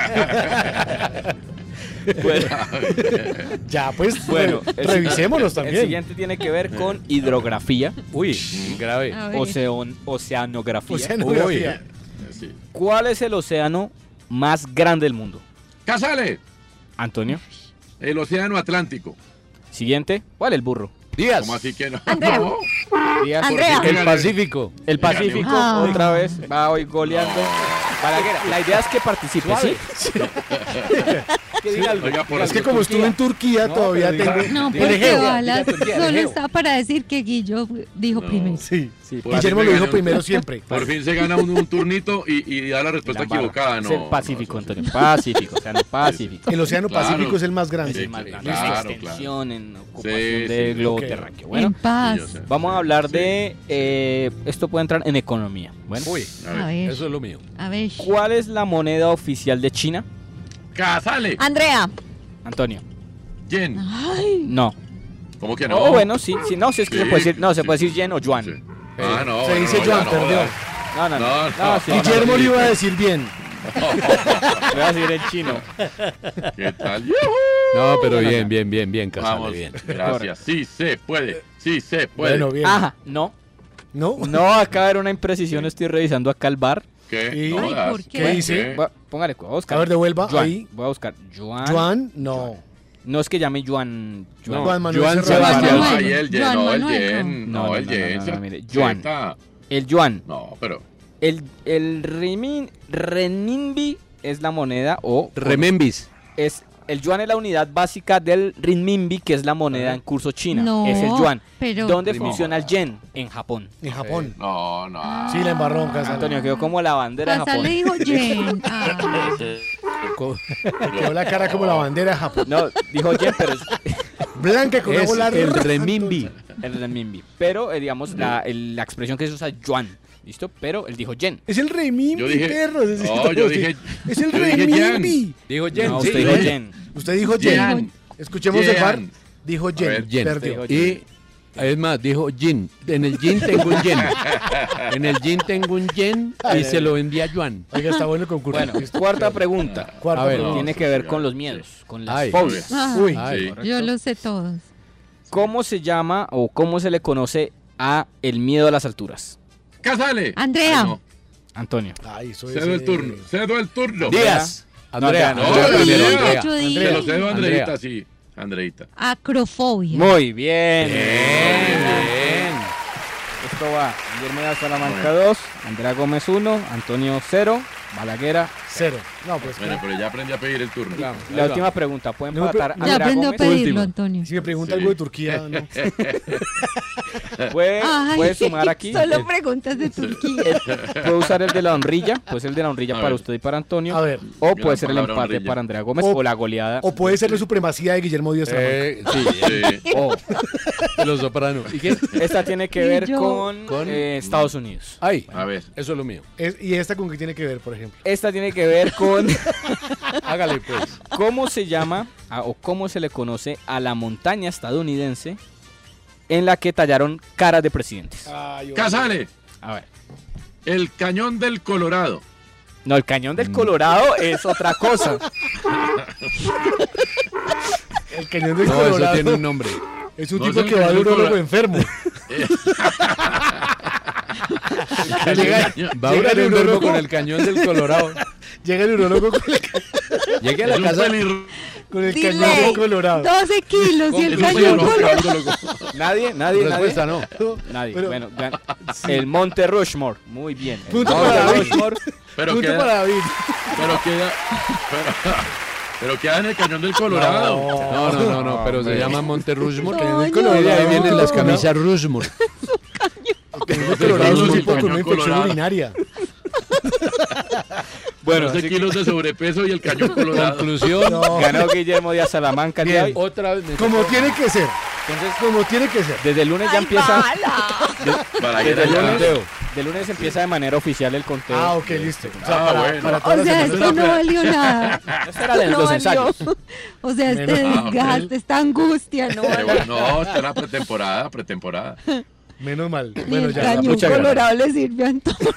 Bueno. Ya, pues, bueno, revisémonos también. El siguiente tiene que ver con hidrografía. Uy, grave. Oceanografía. Sí. ¿Cuál es el océano más grande del mundo? ¡Casale! Antonio. El océano Atlántico. Siguiente. ¿Cuál es el burro? Díaz. ¿Cómo así que no? Andrea. No. Díaz. Andrea. El Pacífico. El Pacífico, otra vez, va hoy goleando. Balaguera, la idea es que participe, ¿sí? Que diga algo. Oiga, Es que como estuve en Turquía, todavía tengo... No, porque Balas solo está para decir que Guillo dijo primero. Sí. Por Guillermo fin lo se dijo gana primero siempre. Por fin se gana un turnito y da la respuesta equivocada, ¿no? Es el Pacífico, Antonio. Pacífico, Océano Pacífico. El océano Pacífico es el más grande. Es el más grande. Claro, en extensión, en ocupación Sí, del sí. globo Ok. terráqueo. Bueno, En paz. vamos a hablar de... esto puede entrar en economía. Bueno, Uy, A ver. eso es lo mío. A ver. ¿cuál es la moneda oficial de China? ¡Casale! Andrea. Antonio. Yen. Ay. No. ¿Cómo que no? Oh, bueno, sí, no, si es que Sí. se puede decir, no, se puede decir yen o yuan. Sí. Ah, no. Se bueno, dice no, Joan, no, perdió. No, sí, Guillermo le iba a decir bien. voy a decir en chino. ¿Qué tal? No, pero bien, Casale, Vamos, bien. gracias. Sí se puede. Sí se puede. Bueno, bien. Ajá, no. ¿No? No, acaba de haber una imprecisión, estoy revisando acá el bar. ¿Qué? ¿Y? No Ay, jodas. ¿por qué? ¿Qué dice? Póngale, voy a buscar. A ver, devuelva Yuan. ahí. Voy a buscar Yuan. Joan, no. No es que llame Yuan. No, Juan Manuel Juan Serrano. Sebastián. Manuel. Ay, el yen, Juan no, el Manuel, yen. no. No, el yen. No, mire, Yuan. Zeta. El Yuan. No, pero. El renminbi es la moneda o... Remembis. El yuan es la unidad básica del renminbi, que es la moneda en curso china. No, es el yuan. pero- ¿Dónde No. funciona el yen? En Japón. En Japón. No, no. Sí, la embarró, Casale. Antonio, quedó como la bandera de Casale Japón. dijo yen. Ah. Quedó la cara como la bandera de Japón. No, dijo yen, pero es Blanca con una Es bola el roja. renminbi. el renminbi. Pero, digamos, la expresión que se usa yuan. ¿listo? Pero él dijo Jen. Es el rey Mimbi, Yo dije- perro. No, yo dije- Es el yo rey dije Jen. Mimbi. Dijo Jen, No, sí. usted dijo Jen. Usted dijo Jen. Jen. Escuchemos el Jen. bar. Dijo A Jen. ver, Jen. Perdió. Y es más, dijo Jin. En el Jin tengo un Jen. En el Jin tengo un Jen y se lo envía a Juan. Oiga, está bueno el concurso. Bueno, cuarta pregunta. Cuarta A ver, pregunta. Tiene que ver con los miedos, con las Ay. fobias. Uy. Ay. Yo lo sé todos. ¿Cómo se llama o cómo se le conoce a el miedo a las alturas? ¡Casale! Andrea. Ay, no. Antonio. Ay, eso Cedo el turno. Cedo el turno. Díaz. Andrea. No, Andrea no, primero, Andrea. Andrea. Judith. Se lo cedo a Andreita, Andrea. sí. Andreita. Acrofobia. Muy bien. Bien. Esto va. Guillermo de Salamanca 2, Andrea Gómez 1, Antonio 0, Balaguera. 0. No, pues. Bueno, pero ya aprendí a pedir el turno. La última pregunta. ¿Pueden No, empatar pero- Ya Andrea aprendió a Gómez? pedirlo, Última. Antonio. Si me pregunta Sí. algo de Turquía, no. Puede sumar aquí. Solo preguntas de Turquía. Puede usar el de la honrilla, pues el de la honrilla A para ver. usted y para Antonio. A ver. O Yo puede la ser el palabra empate honrilla. para Andrea Gómez O- o la goleada. O puede ser la supremacía de Guillermo Díaz Salamanca. Sí, Sí. O Los Sopranos. ¿Y qué? esta tiene que Y ver yo- con Estados Unidos. Ay, A ver. eso es lo mío. ¿Y esta con qué tiene que ver, por ejemplo? Esta tiene que ver con Hágale pues. cómo se llama o cómo se le conoce a la montaña estadounidense en la que tallaron caras de presidentes. ¡Casale! A ver. El cañón del Colorado. No, el cañón del Colorado es otra cosa. El cañón del No, Colorado. eso tiene un nombre. Es un No, tipo es el que va de cañón del urólogo Colorado. enfermo. Llega- Va a llega durar el un verbo urólogo. con el cañón del Colorado. Llega el urólogo Llegue a Es la un casa. con el Dile, cañón del Colorado. 12 kilos y el Es un cañón urólogo, colorado. Nadie. Respuesta no. Nadie. Pero- Bueno, el Monte Rushmore. Muy bien. El Punto Monte para David. Rushmore. Pero Punto queda, para David. pero queda en el cañón del Colorado. No, pero se llama Monte Rushmore. No, Y no, de ahí no. vienen las camisas Rushmore. El cañón del Colorado es un el tipo con cañón una infección colorado. urinaria. Bueno, 12 así que kilos de sobrepeso y el cañón colorado. Conclusión. No. ganó Guillermo Díaz Salamanca el día de Bien. hoy. Otra vez. me Como tocó. tiene que ser. Entonces, Como tiene que ser. desde el lunes ya Ay, empieza. bala. Para Desde el ya. lunes, de lunes empieza de manera oficial el conteo. Ah, ok, listo. O sea, Ah, para, bueno. para O todas sea, las esto semanas. no valió nada. Eso era de No los valió. ensayos. O sea, este Menos- desgaste, esta angustia, no valió. No, está en la pretemporada. Menos mal. Ni Bueno, el ya. cañón muchas gracias. colorado le sirvió a Antonio.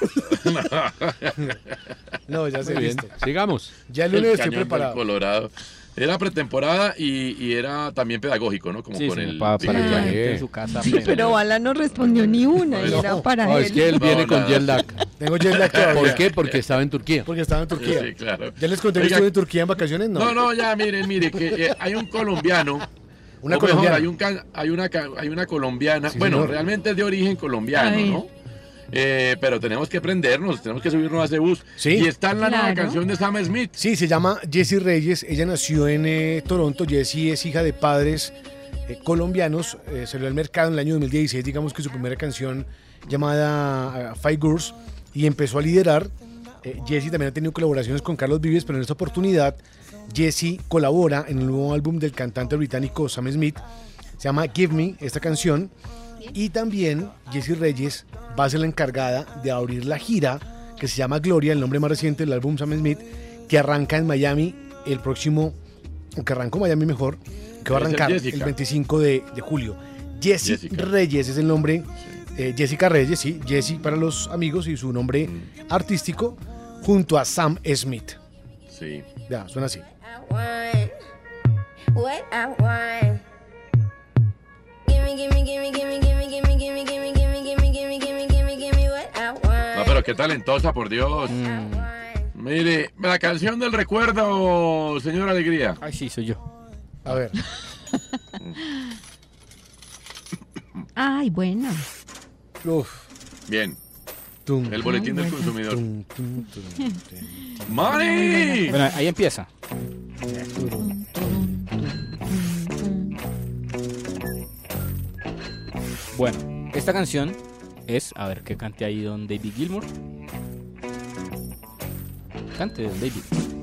No, ya sé, Muy bien. listo. Sigamos. Ya el lunes estoy cañón del preparado. Colorado. Era pretemporada y era también pedagógico, ¿no? Como Sí, con sí, el. para que la Sí. gente en su casa Sí, aprenda. pero Bala no respondió ni una y No. era para No, él. es que él viene con jet lag. Tengo jet lag todavía. ¿Por qué? Porque estaba en Turquía. Porque estaba en Turquía. Sí, claro. ¿Ya les conté que Oiga, estuve en Turquía en vacaciones? No. No, ya, mire, que hay un colombiano. Una o mejor, colombiana. hay una colombiana. Sí, bueno, señor. realmente es de origen colombiano, Ay. ¿no? Pero tenemos que prendernos, tenemos que subirnos a ese bus. Sí. Y está en la nueva Claro. canción de Sam Smith. Sí, se llama Jessie Reyes. Ella nació en Toronto. Jessie es hija de padres colombianos. Salió al mercado en el año 2016, digamos que su primera canción llamada Five Girls, y empezó a liderar. Jessie también ha tenido colaboraciones con Carlos Vives, pero en esta oportunidad Jessie colabora en el nuevo álbum del cantante británico Sam Smith. Se llama Give Me, esta canción. Y también Jessie Reyes va a ser la encargada de abrir la gira que se llama Gloria, el nombre más reciente del álbum Sam Smith, que arranca en Miami el próximo, o que arrancó en Miami mejor, que va a Debe ser arrancar Jessica. el 25 de julio. Jessie Jessica. Reyes es el nombre, Jessica Reyes, sí, Jessie para los amigos y su nombre artístico, junto a Sam Smith. Sí. Ya, suena así. What I want. Gimme what I want. No, pero qué talentosa, por Dios. Mire, la canción del recuerdo, señor Alegría. Ay, sí, soy yo. A ver. Ay, bueno. Uf. Bien. Tum. El boletín del Ay, consumidor. Tum, tum, tum. ¡Money! Bueno, ahí empieza. Bueno, esta canción es, a ver, ¿qué cante ahí don David Gilmour? Cante don David.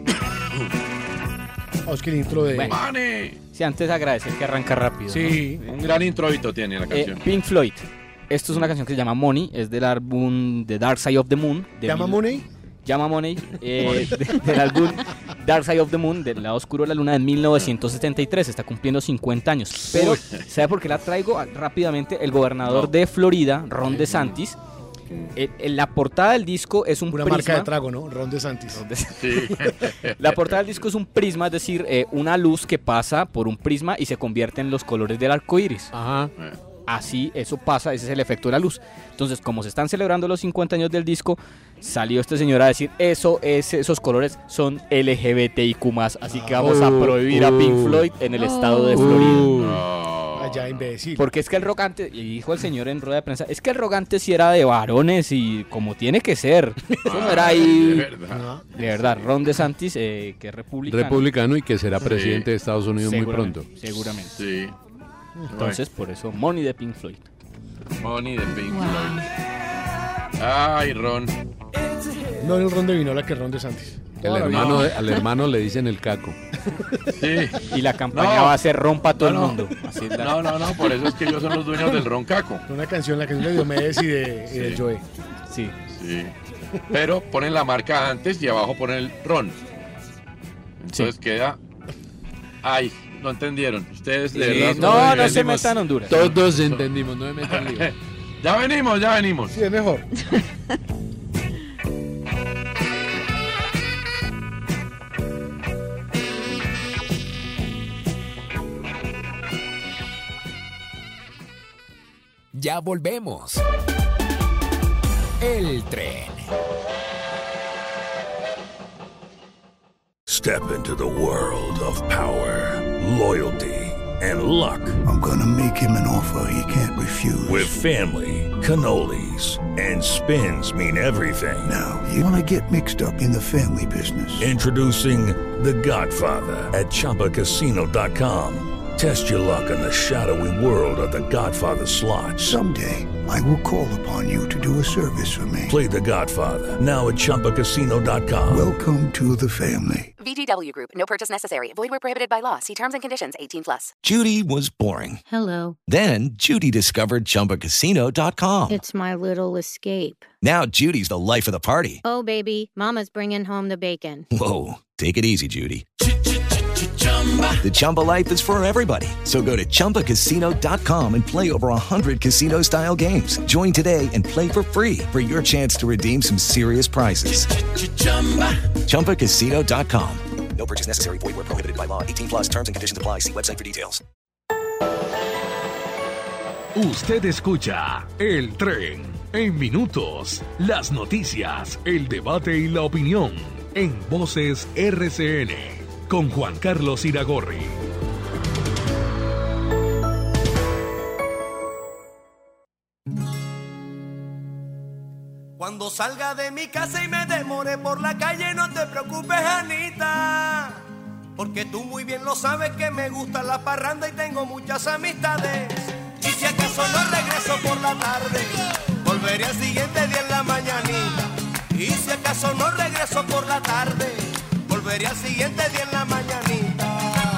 Es que el intro de... Bueno. ¡Money! Sí, antes agradecer que arranca rápido. Sí. ¿no? Un gran introito tiene la canción. Pink Floyd. Esto es una canción que se llama Money, es del álbum The Dark Side of the Moon. ¿Llama Money? Llama Money, del álbum Dark Side of the Moon, del lado oscuro de la luna, de 1973, está cumpliendo 50 años. Pero, ¿sabe por qué la traigo? Rápidamente, el gobernador de Florida, Ron DeSantis, en la portada del disco es un prisma. Una marca de trago, ¿no? Ron DeSantis. Sí. La portada del disco es un prisma, es decir, una luz que pasa por un prisma y se convierte en los colores del arco iris. Ajá. Así, eso pasa, ese es el efecto de la luz. Entonces, como se están celebrando los 50 años del disco, salió este señor a decir, esos colores son LGBTIQ+, así que vamos a prohibir a Pink Floyd en el estado de Florida. Allá, imbécil. Porque es que el rock antes, y dijo el señor en rueda de prensa, es que el rock antes sí era de varones y como tiene que ser. Eso no era ahí. De verdad, Ron DeSantis, que es republicano. Republicano y que será presidente de Estados Unidos muy pronto. Seguramente. Sí. Entonces, por eso, Money de Pink Floyd. Money de Pink Floyd. Ay, Ron. No el Ron de Vinola que Ron DeSantis. Al hermano le dicen el caco. Sí. Y la campaña va a ser ron para todo el mundo. Así es no, por eso es que ellos son los dueños del ron caco. Una canción, la canción de Diomedes y de Joe. Sí. Pero ponen la marca antes y abajo ponen el ron. Entonces queda... Ay, no entendieron. Ustedes de verdad... No se metan Honduras. Todos entendimos, no me metan lío. Ya venimos. Sí, es mejor. Ya volvemos. El tren. Step into the world of power, loyalty, and luck. I'm gonna make him an offer he can't refuse. With family, cannolis, and spins mean everything. Now, you wanna get mixed up in the family business. Introducing The Godfather at ChumbaCasino.com. Test your luck in the shadowy world of The Godfather slot. Someday, I will call upon you to do a service for me. Play The Godfather, now at ChumbaCasino.com. Welcome to the family. VGW Group. No purchase necessary. Void where prohibited by law. See terms and conditions. 18+. Judy was boring. Hello. Then, Judy discovered ChumbaCasino.com. It's my little escape. Now, Judy's the life of the party. Oh, baby, mama's bringing home the bacon. Whoa, take it easy, Judy. The Chumba life is for everybody. So go to ChumbaCasino.com and play over 100 casino-style games. Join today and play for free for your chance to redeem some serious prizes. ChumbaCasino.com. No purchase necessary. Void where prohibited by law. 18+. Terms and conditions apply. See website for details. Usted escucha El Tren. En minutos, las noticias, el debate y la opinión. En Voces RCN. Con Juan Carlos Iragorri. Cuando salga de mi casa y me demore por la calle, no te preocupes, Anita, porque tú muy bien lo sabes que me gusta la parranda y tengo muchas amistades. Y si acaso no regreso por la tarde, volveré al siguiente día en la mañanita. Y si acaso no regreso por la tarde, volveré al siguiente día en la mañanita.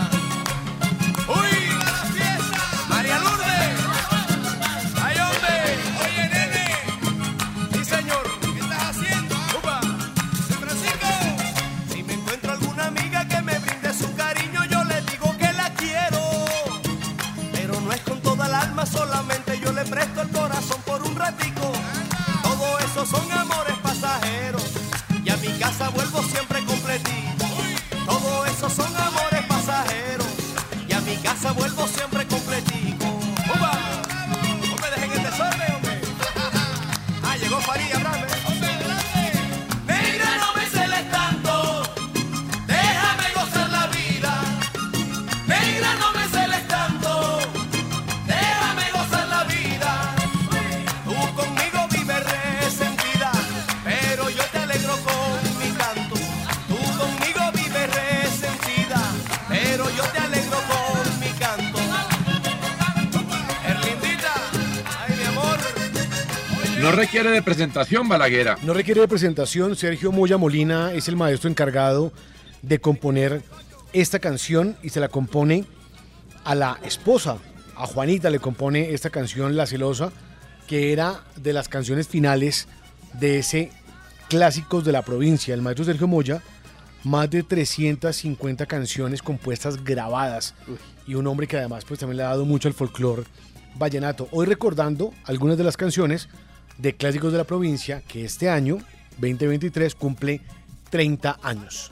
¡Uy! ¡La fiesta! ¡María Lourdes! ¡Ay, hombre! ¡Oye, nene! Sí, señor. ¿Qué estás haciendo? ¡Upa! ¡San Francisco! Si me encuentro alguna amiga que me brinde su cariño, yo le digo que la quiero. Pero no es con toda el alma, solamente yo le presto el corazón por un ratico. Todo eso son amores pasajeros y a mi casa vuelvo siempre completito. Todo eso son amores pasajeros y a mi casa vuelvo siempre completico. ¡Upa! No me dejen el desorden, hombre. Ah, llegó Farid, háblame. Negra, no me celes tanto, déjame gozar la vida. Negra, no me celes tanto, déjame gozar la vida. Tú conmigo vives resentida, pero yo te alegro con mi canto. Tú conmigo vives resentida, pero yo te alegro con mi canto. Erlindita, ay mi amor. No requiere de presentación, Balaguer. No requiere de presentación. Sergio Moya Molina es el maestro encargado de componer esta canción y se la compone a la esposa. A Juanita le compone esta canción, La Celosa, que era de las canciones finales de ese Clásicos de la Provincia. El maestro Sergio Moya, más de 350 canciones compuestas, grabadas, y un hombre que además pues también le ha dado mucho al folclore vallenato. Hoy recordando algunas de las canciones de Clásicos de la Provincia, que este año, 2023, cumple 30 años.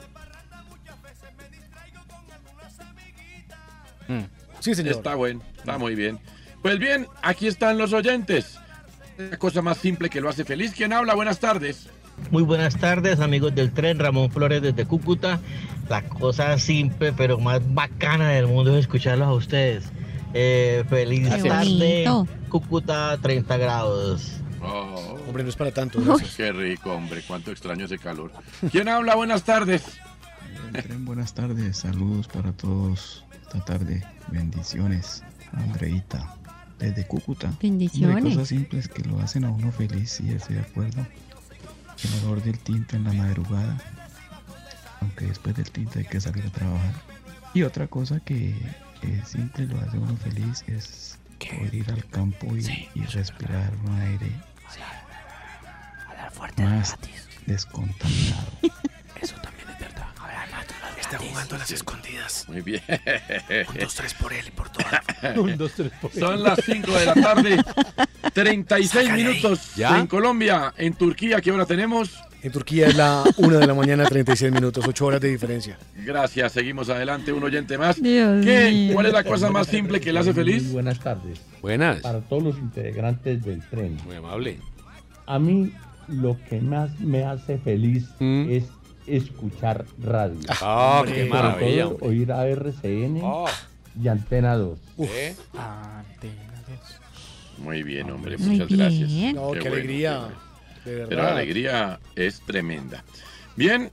Sí, señor. Está bueno, está muy bien. Pues bien, aquí están los oyentes. Una cosa más simple que lo hace feliz. ¿Quién habla? Buenas tardes. Muy buenas tardes, amigos del tren. Ramón Flores desde Cúcuta. La cosa simple pero más bacana del mundo es escucharlos a ustedes. Feliz tarde, Cúcuta, 30 grados. Oh. Hombre, no es para tanto. Gracias. Qué rico, hombre. Cuánto extraño ese calor. ¿Quién habla? Buenas tardes. Buenas tardes, saludos para todos esta tarde. Bendiciones, Andreita, desde Cúcuta. Bendiciones. Hay cosas simples que lo hacen a uno feliz, y estoy de acuerdo. El olor del tinto en la madrugada, aunque después del tinto hay que salir a trabajar. Y otra cosa que simple lo hace a uno feliz es poder ir al campo y respirar un aire más descontaminado. Eso también es verdad. Está jugando a las escondidas. Muy bien. 1, 2, 3 por él y por todo. 1, 2, 3 por él. Son las 5 de la tarde, 36 minutos ¿Ya? en Colombia. En Turquía, ¿qué hora tenemos? En Turquía es la 1 de la mañana, 36 minutos, 8 horas de diferencia. Gracias, seguimos adelante. Un oyente más. Dios mío. ¿Cuál es la cosa más simple que le hace feliz? Muy buenas tardes. Buenas. Para todos los integrantes del tren. Muy amable. A mí lo que más me hace feliz es escuchar radio. Ah, qué maravilla, Sobre todo oír a RCN y Antena 2. Antena 2. Muy bien, hombre, Muy muchas bien. gracias. No, qué alegría. De verdad. Pero la alegría es tremenda. Bien,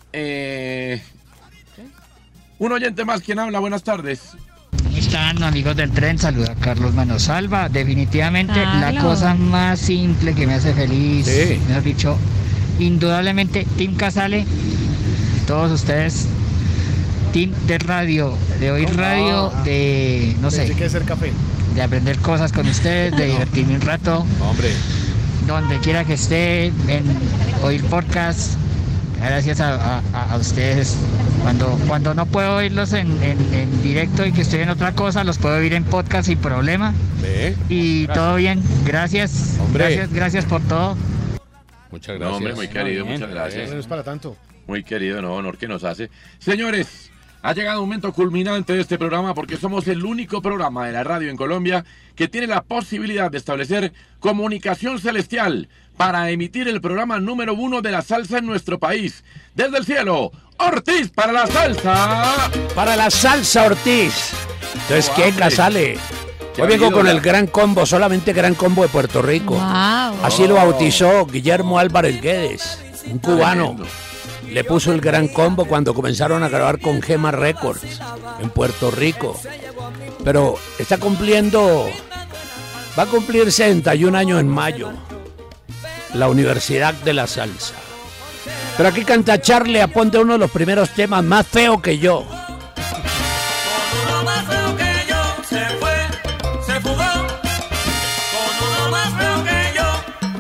un oyente más, ¿quién habla? Buenas tardes. ¿Cómo están, amigos del tren? Saluda a Carlos Manosalva. Definitivamente la Carlos. cosa más simple que me hace feliz, Sí. mejor dicho, indudablemente, Team Casale, todos ustedes, Team de radio, de oír radio, de, no sé, Pensé que hacer café. de aprender cosas con ustedes, de divertirme un rato, Hombre. donde quiera que esté, en oír podcast. Gracias a ustedes. Cuando no puedo oírlos en directo y que estoy en otra cosa, los puedo oír en podcast sin problema. ¿Ve? Y todo bien. Gracias. Hombre. Gracias por todo. Muchas No, gracias. hombre, muy querido, muchas No gracias. es para tanto. Muy querido, no, honor que nos hace. Señores, ha llegado un momento culminante de este programa porque somos el único programa de la radio en Colombia que tiene la posibilidad de establecer comunicación celestial para emitir el programa número 1 de la salsa en nuestro país. Desde el cielo, Ortiz para la salsa. Para la salsa, Ortiz. Entonces, Oh, ¿qué, hombre. Casale? ¿Qué Hoy ha vengo habido, con ya? el Gran Combo, solamente Gran Combo de Puerto Rico. Wow. Así lo bautizó Guillermo Álvarez Guedes, un cubano. Tremendo. Le puso el Gran Combo cuando comenzaron a grabar con Gema Records en Puerto Rico. Pero está cumpliendo, va a cumplir 61 años en mayo, la Universidad de la Salsa. Pero aquí canta Charlie Aponte, uno de los primeros temas, Más feo que yo. Uno más feo que yo se fue, se fugó. Con uno más feo que yo.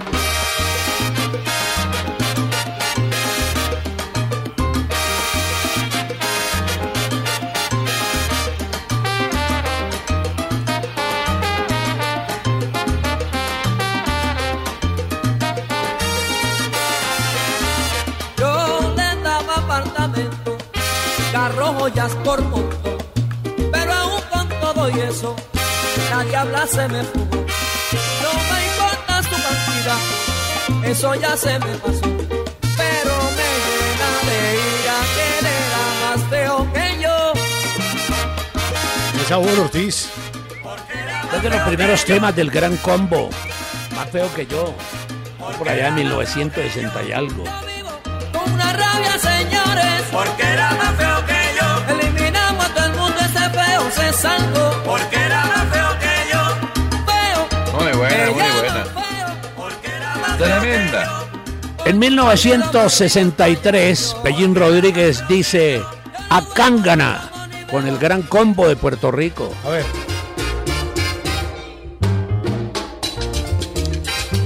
Yo le daba apartamento, carro, joyas por montón. Pero aún con todo y eso, nadie habla, se me fugó. No me importa su cantidad, eso ya se me pasó. Pero me llena de ira que él era más feo que yo. Qué sabor, Ortiz. Es de los primeros temas del Gran Combo, Más feo que yo. Por allá en 1960 y algo. Con una rabia, señores, porque era más feo que yo. Eliminamos a todo el mundo, ese feo se salvó. Porque era más feo que yo. Feo. Muy buena, muy buena. Tremenda. En 1963, Pellín Rodríguez dice a Cángana con el Gran Combo de Puerto Rico. A ver.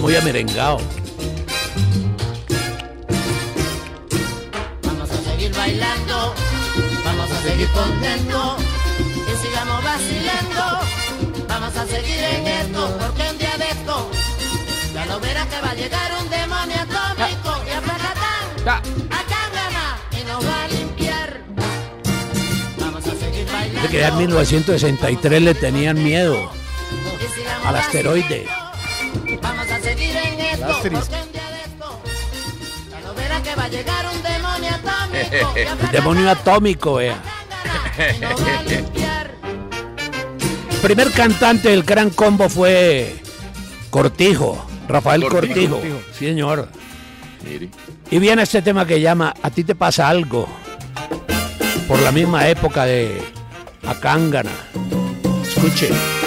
muy amerengado. Vamos a seguir bailando, vamos a seguir contentos y sigamos vacilando. Vamos a seguir en esto, porque un día de esto ya lo verás que va a llegar un demonio atómico y a Placatán, a Cángana, y nos va a limpiar. Vamos a seguir bailando. De que ya en 1963 le tenían miedo al asteroide. Vamos a seguir en esto, porque un día de esto ya lo verás que va a llegar un demonio atómico y a El demonio atómico, Primer cantante del Gran Combo fue Cortijo, Rafael Cortijo. Sí, señor. Y viene este tema que llama A ti te pasa algo. Por la misma época de Acángana. Escuche.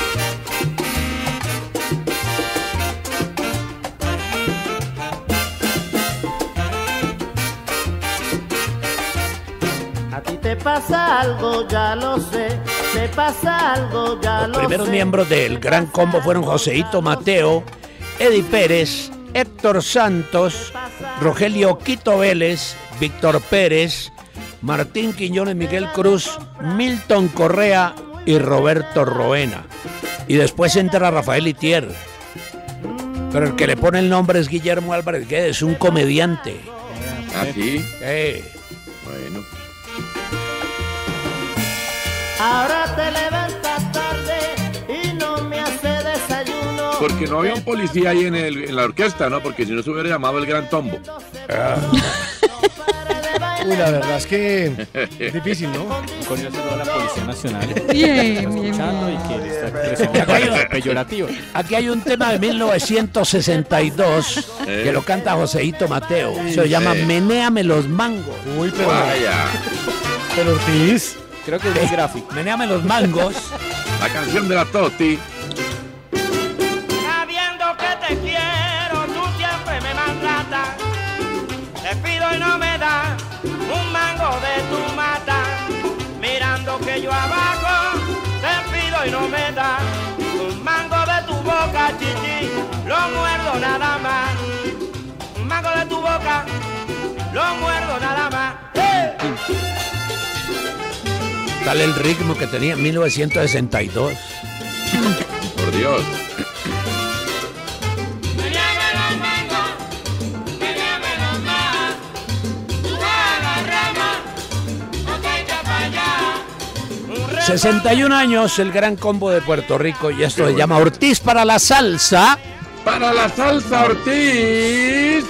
A ti te pasa algo, ya lo sé. Te pasa algo, ya lo sé. Los primeros miembros del Gran Combo fueron Joseito Mateo, Eddie Pérez, Héctor Santos, Rogelio Quito Vélez, Víctor Pérez, Martín Quiñones, Miguel Cruz, Milton Correa y Roberto Roena. Y después entra Rafael Itier. Pero el que le pone el nombre es Guillermo Álvarez Guedes, un comediante. ¿Ah, sí? Bueno. Ahora te levantas tarde y no me hace desayuno. Porque no había un policía ahí en la orquesta, ¿no? Porque si no se hubiera llamado el Gran Tombo. Uy, la verdad es que es difícil, ¿no? Con eso a la Policía Nacional. Bien, escuchando y que le está expresando peyorativo. Aquí hay un tema de 1962 que lo canta Joseito Mateo. Se llama Menéame los mangos. Uy, pero... Vaya. Pero Ortiz... Creo que es muy gráfico. Menéame los mangos. La canción de la Toti. Sabiendo que te quiero, tú siempre me maltratas. Te pido y no me das un mango de tu mata. Mirando que yo abajo, te pido y no me das un mango de tu boca, chichi. Lo muerdo nada más. Un mango de tu boca, lo muerdo nada más. ¡Hey! Tal el ritmo que tenía en 1962. Por Dios. Menéame los mangos, menéame los más. Tú vas a la rama, no te echas para allá. 61 años, el Gran Combo de Puerto Rico. Y esto se llama Ortiz para la salsa. Para la salsa, Ortiz.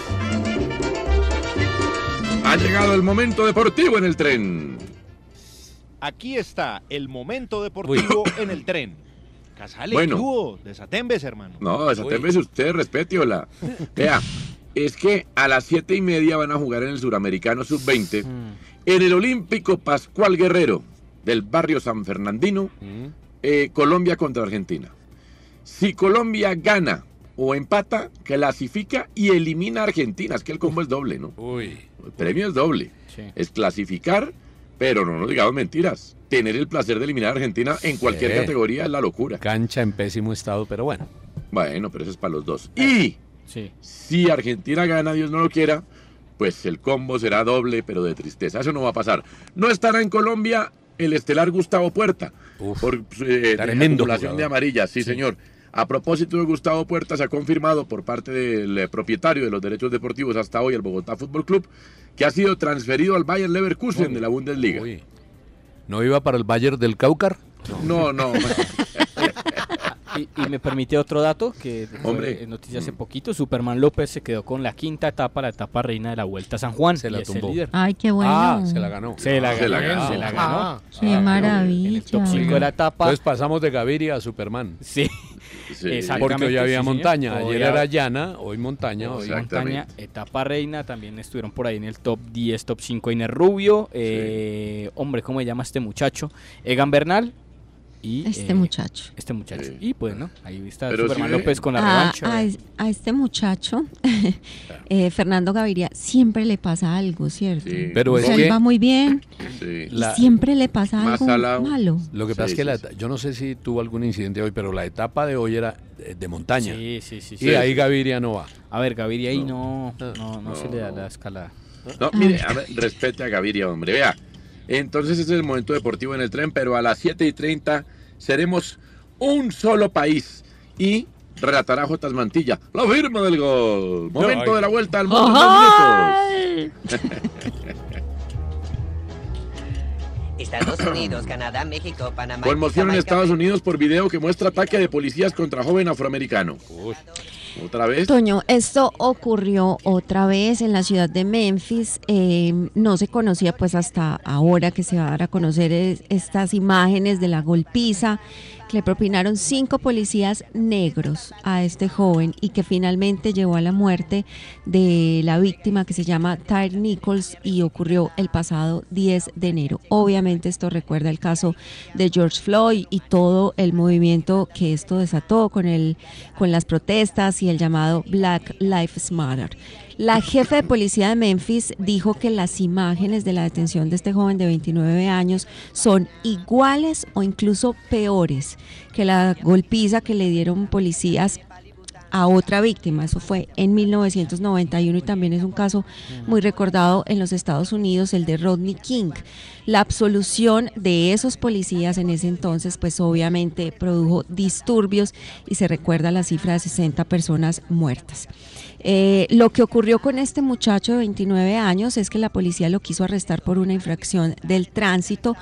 Ha llegado el momento deportivo en el tren. Aquí está el momento deportivo en el tren. Casale, Bueno. ¿qué hubo? Desatembes, hermano. No, desatémbese usted, respétiola. Vea, es que a las 7:30 van a jugar en el Suramericano Sub-20 en el Olímpico Pascual Guerrero del barrio San Fernandino, Colombia contra Argentina. Si Colombia gana o empata, clasifica y elimina a Argentina. Es que el combo es doble, ¿no? El premio es doble. Sí. Es clasificar, pero no nos digamos mentiras. Tener el placer de eliminar a Argentina en cualquier categoría es la locura. Cancha en pésimo estado, pero bueno. Bueno, pero eso es para los dos. Y si Argentina gana, Dios no lo quiera, pues el combo será doble, pero de tristeza. Eso no va a pasar. No estará en Colombia el estelar Gustavo Puerta. Por tremendo acumulación jugador. de amarillas, sí, señor. A propósito de Gustavo Puerta, se ha confirmado por parte del propietario de los derechos deportivos hasta hoy, el Bogotá Fútbol Club, que ha sido transferido al Bayer Leverkusen de la Bundesliga. ¿No iba para el Bayern del Caucar? No, no. Y me permite otro dato que fue noticia hace poquito. Superman López se quedó con la quinta etapa, la etapa reina de la Vuelta a San Juan. Se la y es el tumbó. líder. Ay, qué bueno. Ah, se la ganó. Se la Se la ganó. ganó. Se la ganó. Qué maravilla. En el top 5 de la etapa. Entonces pasamos de Gaviria a Superman. Sí. Exactamente. Porque hoy había montaña. Ayer era llana, hoy montaña. Hoy montaña, etapa reina. También estuvieron por ahí en el top 10, top 5 Iner Rubio. Hombre, ¿cómo se llama este muchacho? Egan Bernal. Y, Este muchacho. Y pues, ¿no? Ahí está Pero Superman sí, López con la revancha. A este muchacho, Fernando Gaviria, siempre le pasa algo, ¿cierto? Sí. Pero o es sea, que- él va muy bien Sí. y siempre le pasa algo malo. Lo que pasa es que yo no sé si tuvo algún incidente hoy, pero la etapa de hoy era de montaña. Sí. Y ahí Gaviria no va. A ver, Gaviria ahí no se le da la escalada. No, mire, a ver, respete a Gaviria, hombre. Vea, entonces ese es el momento deportivo en el tren, pero a las 7:30 seremos un solo país y relatará Jotas Mantilla la firma del gol. Momento de la vuelta al mundo en 2 minutos. Estados Unidos, Canadá, México, Panamá. Conmoción en Estados Unidos por video que muestra ataque de policías contra joven afroamericano. ¿Otra vez? Toño, esto ocurrió otra vez en la ciudad de Memphis. No se conocía pues hasta ahora que se va a dar a conocer estas imágenes de la golpiza que le propinaron 5 policías negros a este joven y que finalmente llevó a la muerte de la víctima, que se llama Tyre Nichols, y ocurrió el pasado 10 de enero. Obviamente esto recuerda el caso de George Floyd y todo el movimiento que esto desató con las protestas y el llamado Black Lives Matter. La jefe de policía de Memphis dijo que las imágenes de la detención de este joven de 29 años son iguales o incluso peores que la golpiza que le dieron policías a otra víctima. Eso fue en 1991 y también es un caso muy recordado en los Estados Unidos, el de Rodney King. La absolución de esos policías en ese entonces pues obviamente produjo disturbios y se recuerda la cifra de 60 personas muertas. Lo que ocurrió con este muchacho de 29 años es que la policía lo quiso arrestar por una infracción del tránsito.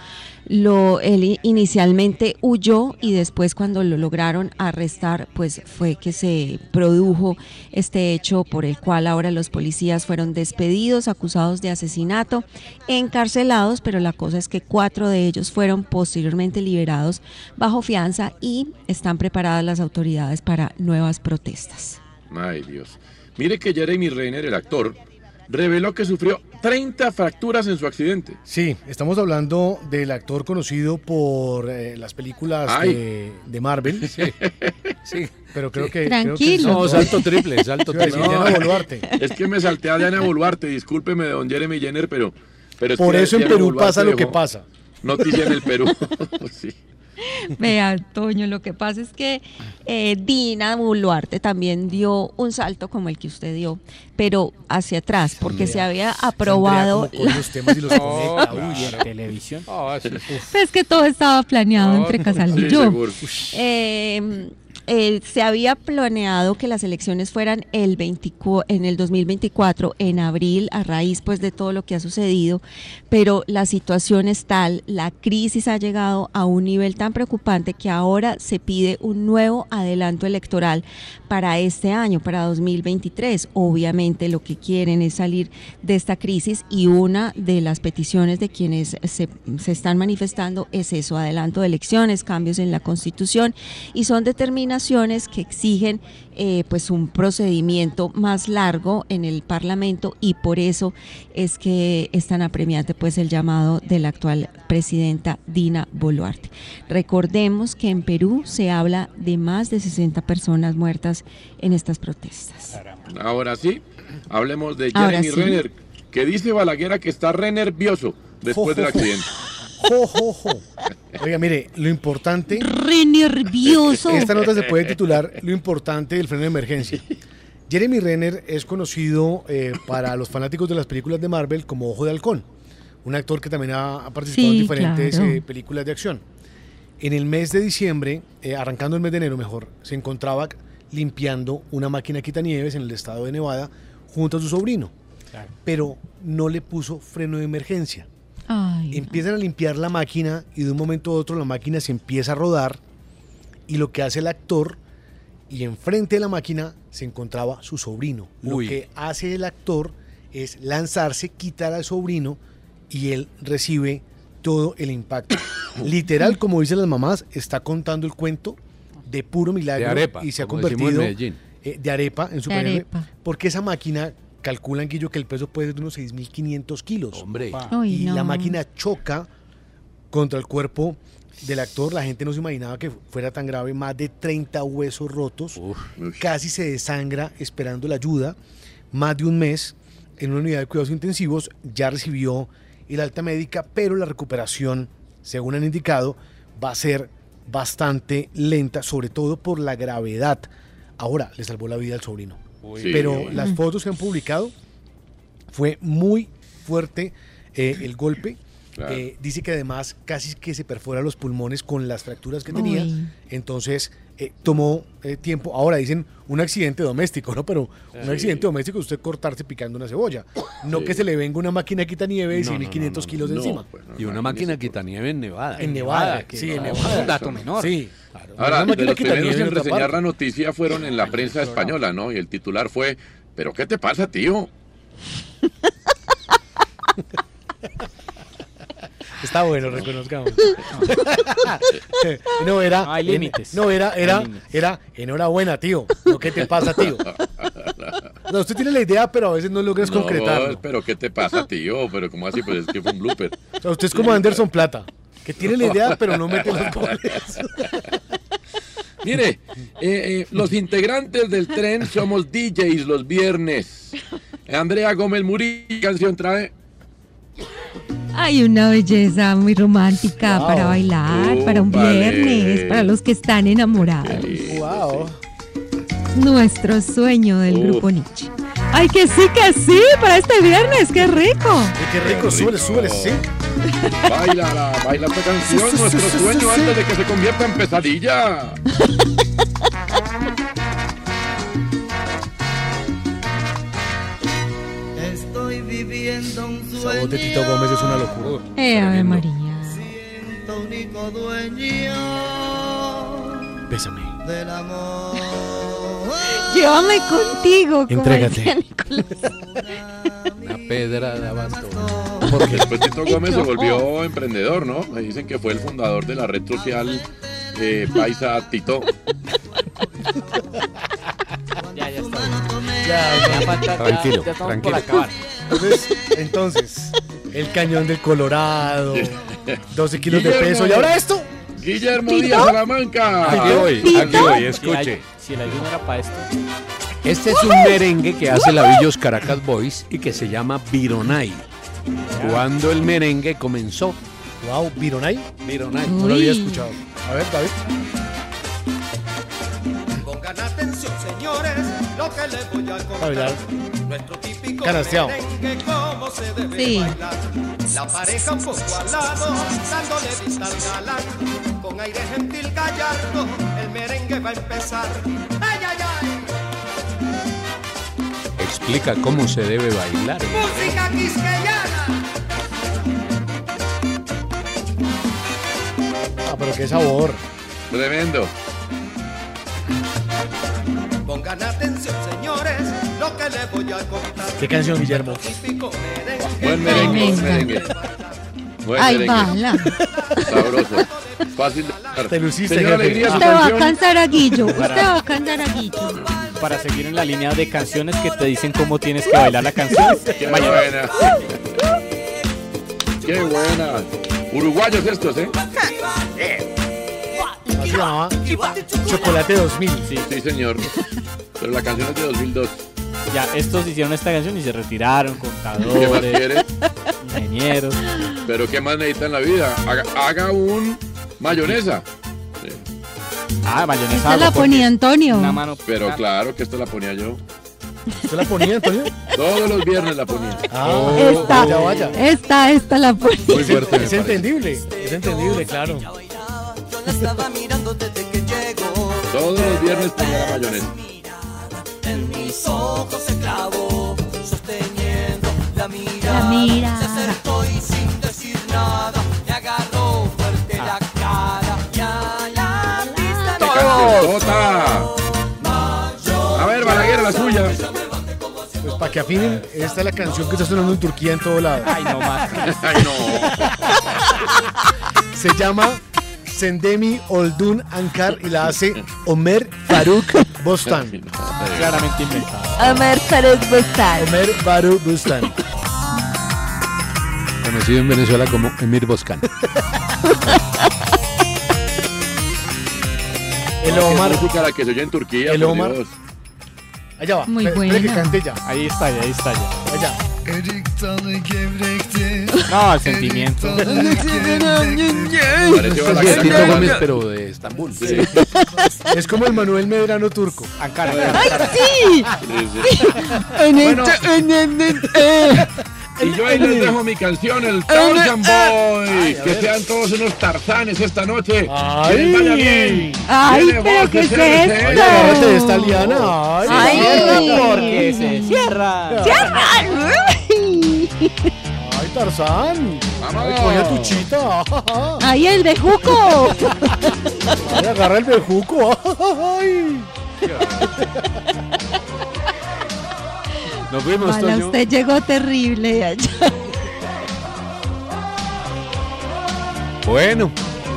Él inicialmente huyó y después cuando lo lograron arrestar pues fue que se produjo este hecho por el cual ahora los policías fueron despedidos, acusados de asesinato, encarcelados, pero la cosa es que 4 de ellos fueron posteriormente liberados bajo fianza y están preparadas las autoridades para nuevas protestas. Ay, Dios. Mire que Jeremy Renner, el actor, reveló que sufrió 30 fracturas en su accidente. Sí, estamos hablando del actor conocido por las películas de Marvel. Sí. Pero creo que... Tranquilo. No, salto triple. Diana Boluarte. Es que me salté a Diana Boluarte, discúlpeme, don Jeremy Renner, pero es por que eso en Diana Perú Boluarte pasa lo que dejó pasa. Noticia en el Perú. Sí. Vea, Toño, lo que pasa es que Dina Boluarte también dio un salto como el que usted dio, pero hacia atrás, porque se había aprobado... Los temas y los en televisión. Es que todo estaba planeado entre Casal y yo. Se había planeado que las elecciones fueran en el 2024, en abril, a raíz pues de todo lo que ha sucedido, pero la situación es tal, la crisis ha llegado a un nivel tan preocupante que ahora se pide un nuevo adelanto electoral para este año, para 2023. Obviamente lo que quieren es salir de esta crisis y una de las peticiones de quienes se están manifestando es eso, adelanto de elecciones, cambios en la Constitución, y son determinaciones que exigen pues un procedimiento más largo en el Parlamento, y por eso es que es tan apremiante pues el llamado de la actual presidenta Dina Boluarte. Recordemos que en Perú se habla de más de 60 personas muertas en estas protestas. Ahora sí, hablemos de Jeremy Renner, que dice Balaguer que está re nervioso después del accidente. Oiga, mire, lo importante... Re nervioso. Esta nota se puede titular Lo importante del freno de emergencia. Jeremy Renner es conocido para los fanáticos de las películas de Marvel como Ojo de Halcón, un actor que también ha participado en diferentes películas de acción. En el mes de diciembre, arrancando el mes de enero mejor, se encontraba limpiando una máquina quitanieves en el estado de Nevada junto a su sobrino, pero no le puso freno de emergencia. Empiezan a limpiar la máquina y de un momento a otro la máquina se empieza a rodar, y lo que hace el actor, y enfrente de la máquina se encontraba su sobrino. Lo que hace el actor es lanzarse, quitar al sobrino, y él recibe todo el impacto. Literal, como dicen las mamás, está contando el cuento de puro milagro, de arepa, y se ha convertido de arepa en Super, porque esa máquina... Calculan, Guillo, que el peso puede ser de unos 6.500 kilos. Hombre. Y la máquina choca contra el cuerpo del actor. La gente no se imaginaba que fuera tan grave. Más de 30 huesos rotos. Casi se desangra esperando la ayuda. Más de un mes en una unidad de cuidados intensivos. Ya recibió el alta médica, pero la recuperación, según han indicado, va a ser bastante lenta, sobre todo por la gravedad. Ahora le salvó la vida al sobrino. Pero las fotos que han publicado fue muy fuerte el golpe. Claro. Dice que además casi que se perfora los pulmones con las fracturas que tenía. Entonces tomó tiempo. Ahora dicen un accidente doméstico, ¿no? Pero un accidente doméstico es usted cortarse picando una cebolla. No que se le venga una máquina quitanieve de 6.500 kilos de encima. Pues y una máquina quitanieve en Nevada. En Nevada, sí, en Nevada. Un dato menor. Sí. Claro. Ahora, de los primeros en reseñar la noticia fueron en la prensa española, ¿no? Y el titular fue, ¿pero qué te pasa, tío? Está bueno, reconozcamos. No era. Hay límites. No era enhorabuena, tío. No, ¿qué te pasa, tío? No, usted tiene la idea, pero a veces no logras concretarlo. Pero ¿qué te pasa, tío? Pero ¿cómo así? Pues es que fue un blooper. O sea, usted es como Anderson Plata, que tiene la idea, pero no mete los goles. Mire, los integrantes del tren somos DJs los viernes. Andrea Gómez Murillo, ¿qué canción trae? Hay una belleza muy romántica para bailar, para un viernes, para los que están enamorados. Wow. Nuestro sueño del grupo Nietzsche. Ay, que sí, para este viernes, qué rico. Qué rico, súbele, sí. Baila esta canción, nuestro sueño antes de que se convierta en pesadilla. Estoy viviendo un sueño. Esa voz de Tito Gómez es una locura. Ave María. Siento único dueño. Bésame. Del amor. Llévame contigo. Entrégate. Una pedra de abasto. Porque después Tito Gómez se volvió emprendedor, ¿no? Me dicen que fue el fundador de la red social Paisa Tito. Ya está. Ya, tranquilo. Entonces, el cañón del Colorado, 12 kilos de peso. ¿Y ahora esto? Guillermo Díaz Salamanca. Aquí voy, escuche. Si el ayuno era para esto. Este es un merengue que hace Lavillos Caracas Boys y que se llama Vironay. Cuando el merengue comenzó. Wow, Vironay. No lo había escuchado. A ver, David. Pongan atención, señores, lo que les voy a contar. Nuestro típico canasteado. merengue, cómo se debe bailar. La pareja un poco al lado, dándole vista al galán. Con aire gentil gallardo, el merengue va a empezar. ¡Ay, ay, ay! Explica cómo se debe bailar. ¡Música quisqueyana! Ah, pero qué sabor. Tremendo. Pongan atención, señores, lo que les voy a contar. ¿Qué canción, Guillermo? Buen merengue. Ay, bala. Sabroso. Fácil de cantar. Te luciste, Señor Alegría, su Usted va a canción. cansar a Guillo. Usted va a cansar a Guillo. Para seguir en la línea de canciones que te dicen cómo tienes que bailar la canción. Qué buena. Qué buena. Uruguayos estos, ¿eh? ¿Cómo se llamaba? Chocolate 2000. Sí, señor. Pero la canción es de 2002. Ya, estos hicieron esta canción y se retiraron, ¿Qué más contadores, quiere? ingenieros. Pero ¿qué más necesita en la vida? Haga un mayonesa. Mayonesa. Esta la ponía Antonio. Una mano. Pero claro que esto la ponía yo. ¿Usted la ponía, Antonio? Todos los viernes la ponía. Vaya. Esta la ponía. Muy fuerte. Es entendible, claro. Yo la estaba mirando desde que llegó. Todos los viernes ponía la mayonesa. En mis ojos se clavó, sosteniendo la mirada. La mirada. Se acercó y sin decir nada, me agarró fuerte la cara. Ya la vista ¡Qué cancionzota! A ver, Balaguer, la suya. Pues para que afinen, esta es la canción que está sonando en Turquía en todo lado. Ay, no más. Ay, no. Se llama Sendemi Oldun Ankar y la hace Ömer Faruk Bostan. Claramente inventado. Ömer Faruk Bostan. Ömer Faruk Bostan. Conocido en Venezuela como Emir Boscan. El Omar. ¿Qué música la que se oye en Turquía? El por Omar. Dios. Allá va. Muy Espere que buena. cante ya. Ahí está ya. Allá. Erik dalı gevrektir. No, el sentimiento. Pareció a la Tito Gómez, pero de Estambul. Sí. Es como el Manuel Medrano turco. Ankara. ¡Ay, sí! Bueno, y yo ahí les dejo mi canción, el Tarzan Boy. Que sean todos unos tarzanes esta noche. Que les vaya bien. Ay, pero ¿qué es esto? Agárrate de esta liana. Ay, cierra porque se cierra. ¡Cierra! Ay, Tarzán. Ay, coge a tu chita. ¡Ay, el bejuco! Ay, agarra el bejuco. Ay. Nos fuimos, Mala, Toño. usted llegó terrible de allá. Bueno.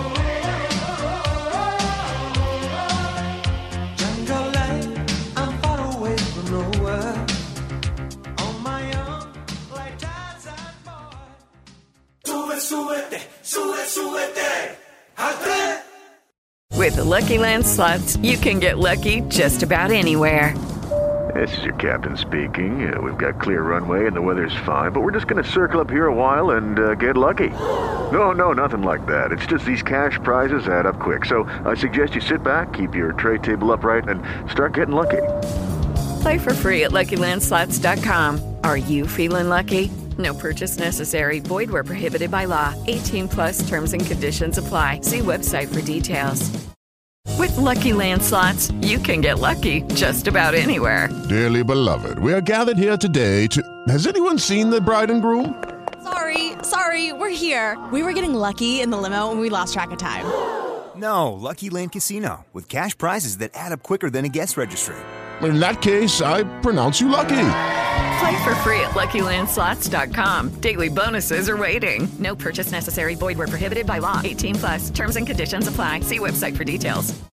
With the Lucky Land Slots, you can get lucky just about anywhere. This is your captain speaking. We've got clear runway and the weather's fine, but we're just going to circle up here a while and get lucky. No, nothing like that. It's just these cash prizes add up quick. So I suggest you sit back, keep your tray table upright, and start getting lucky. Play for free at LuckyLandSlots.com. Are you feeling lucky? No purchase necessary. Void where prohibited by law. 18 plus terms and conditions apply. See website for details. With Lucky Land Slots, you can get lucky just about anywhere. Dearly beloved, we are gathered here today to... Has anyone seen the bride and groom? Sorry, we're here. We were getting lucky in the limo and we lost track of time. No, Lucky Land Casino, with cash prizes that add up quicker than a guest registry. In that case, I pronounce you lucky. Play for free at LuckyLandSlots.com. Daily bonuses are waiting. No purchase necessary. Void where prohibited by law. 18 plus. Terms and conditions apply. See website for details.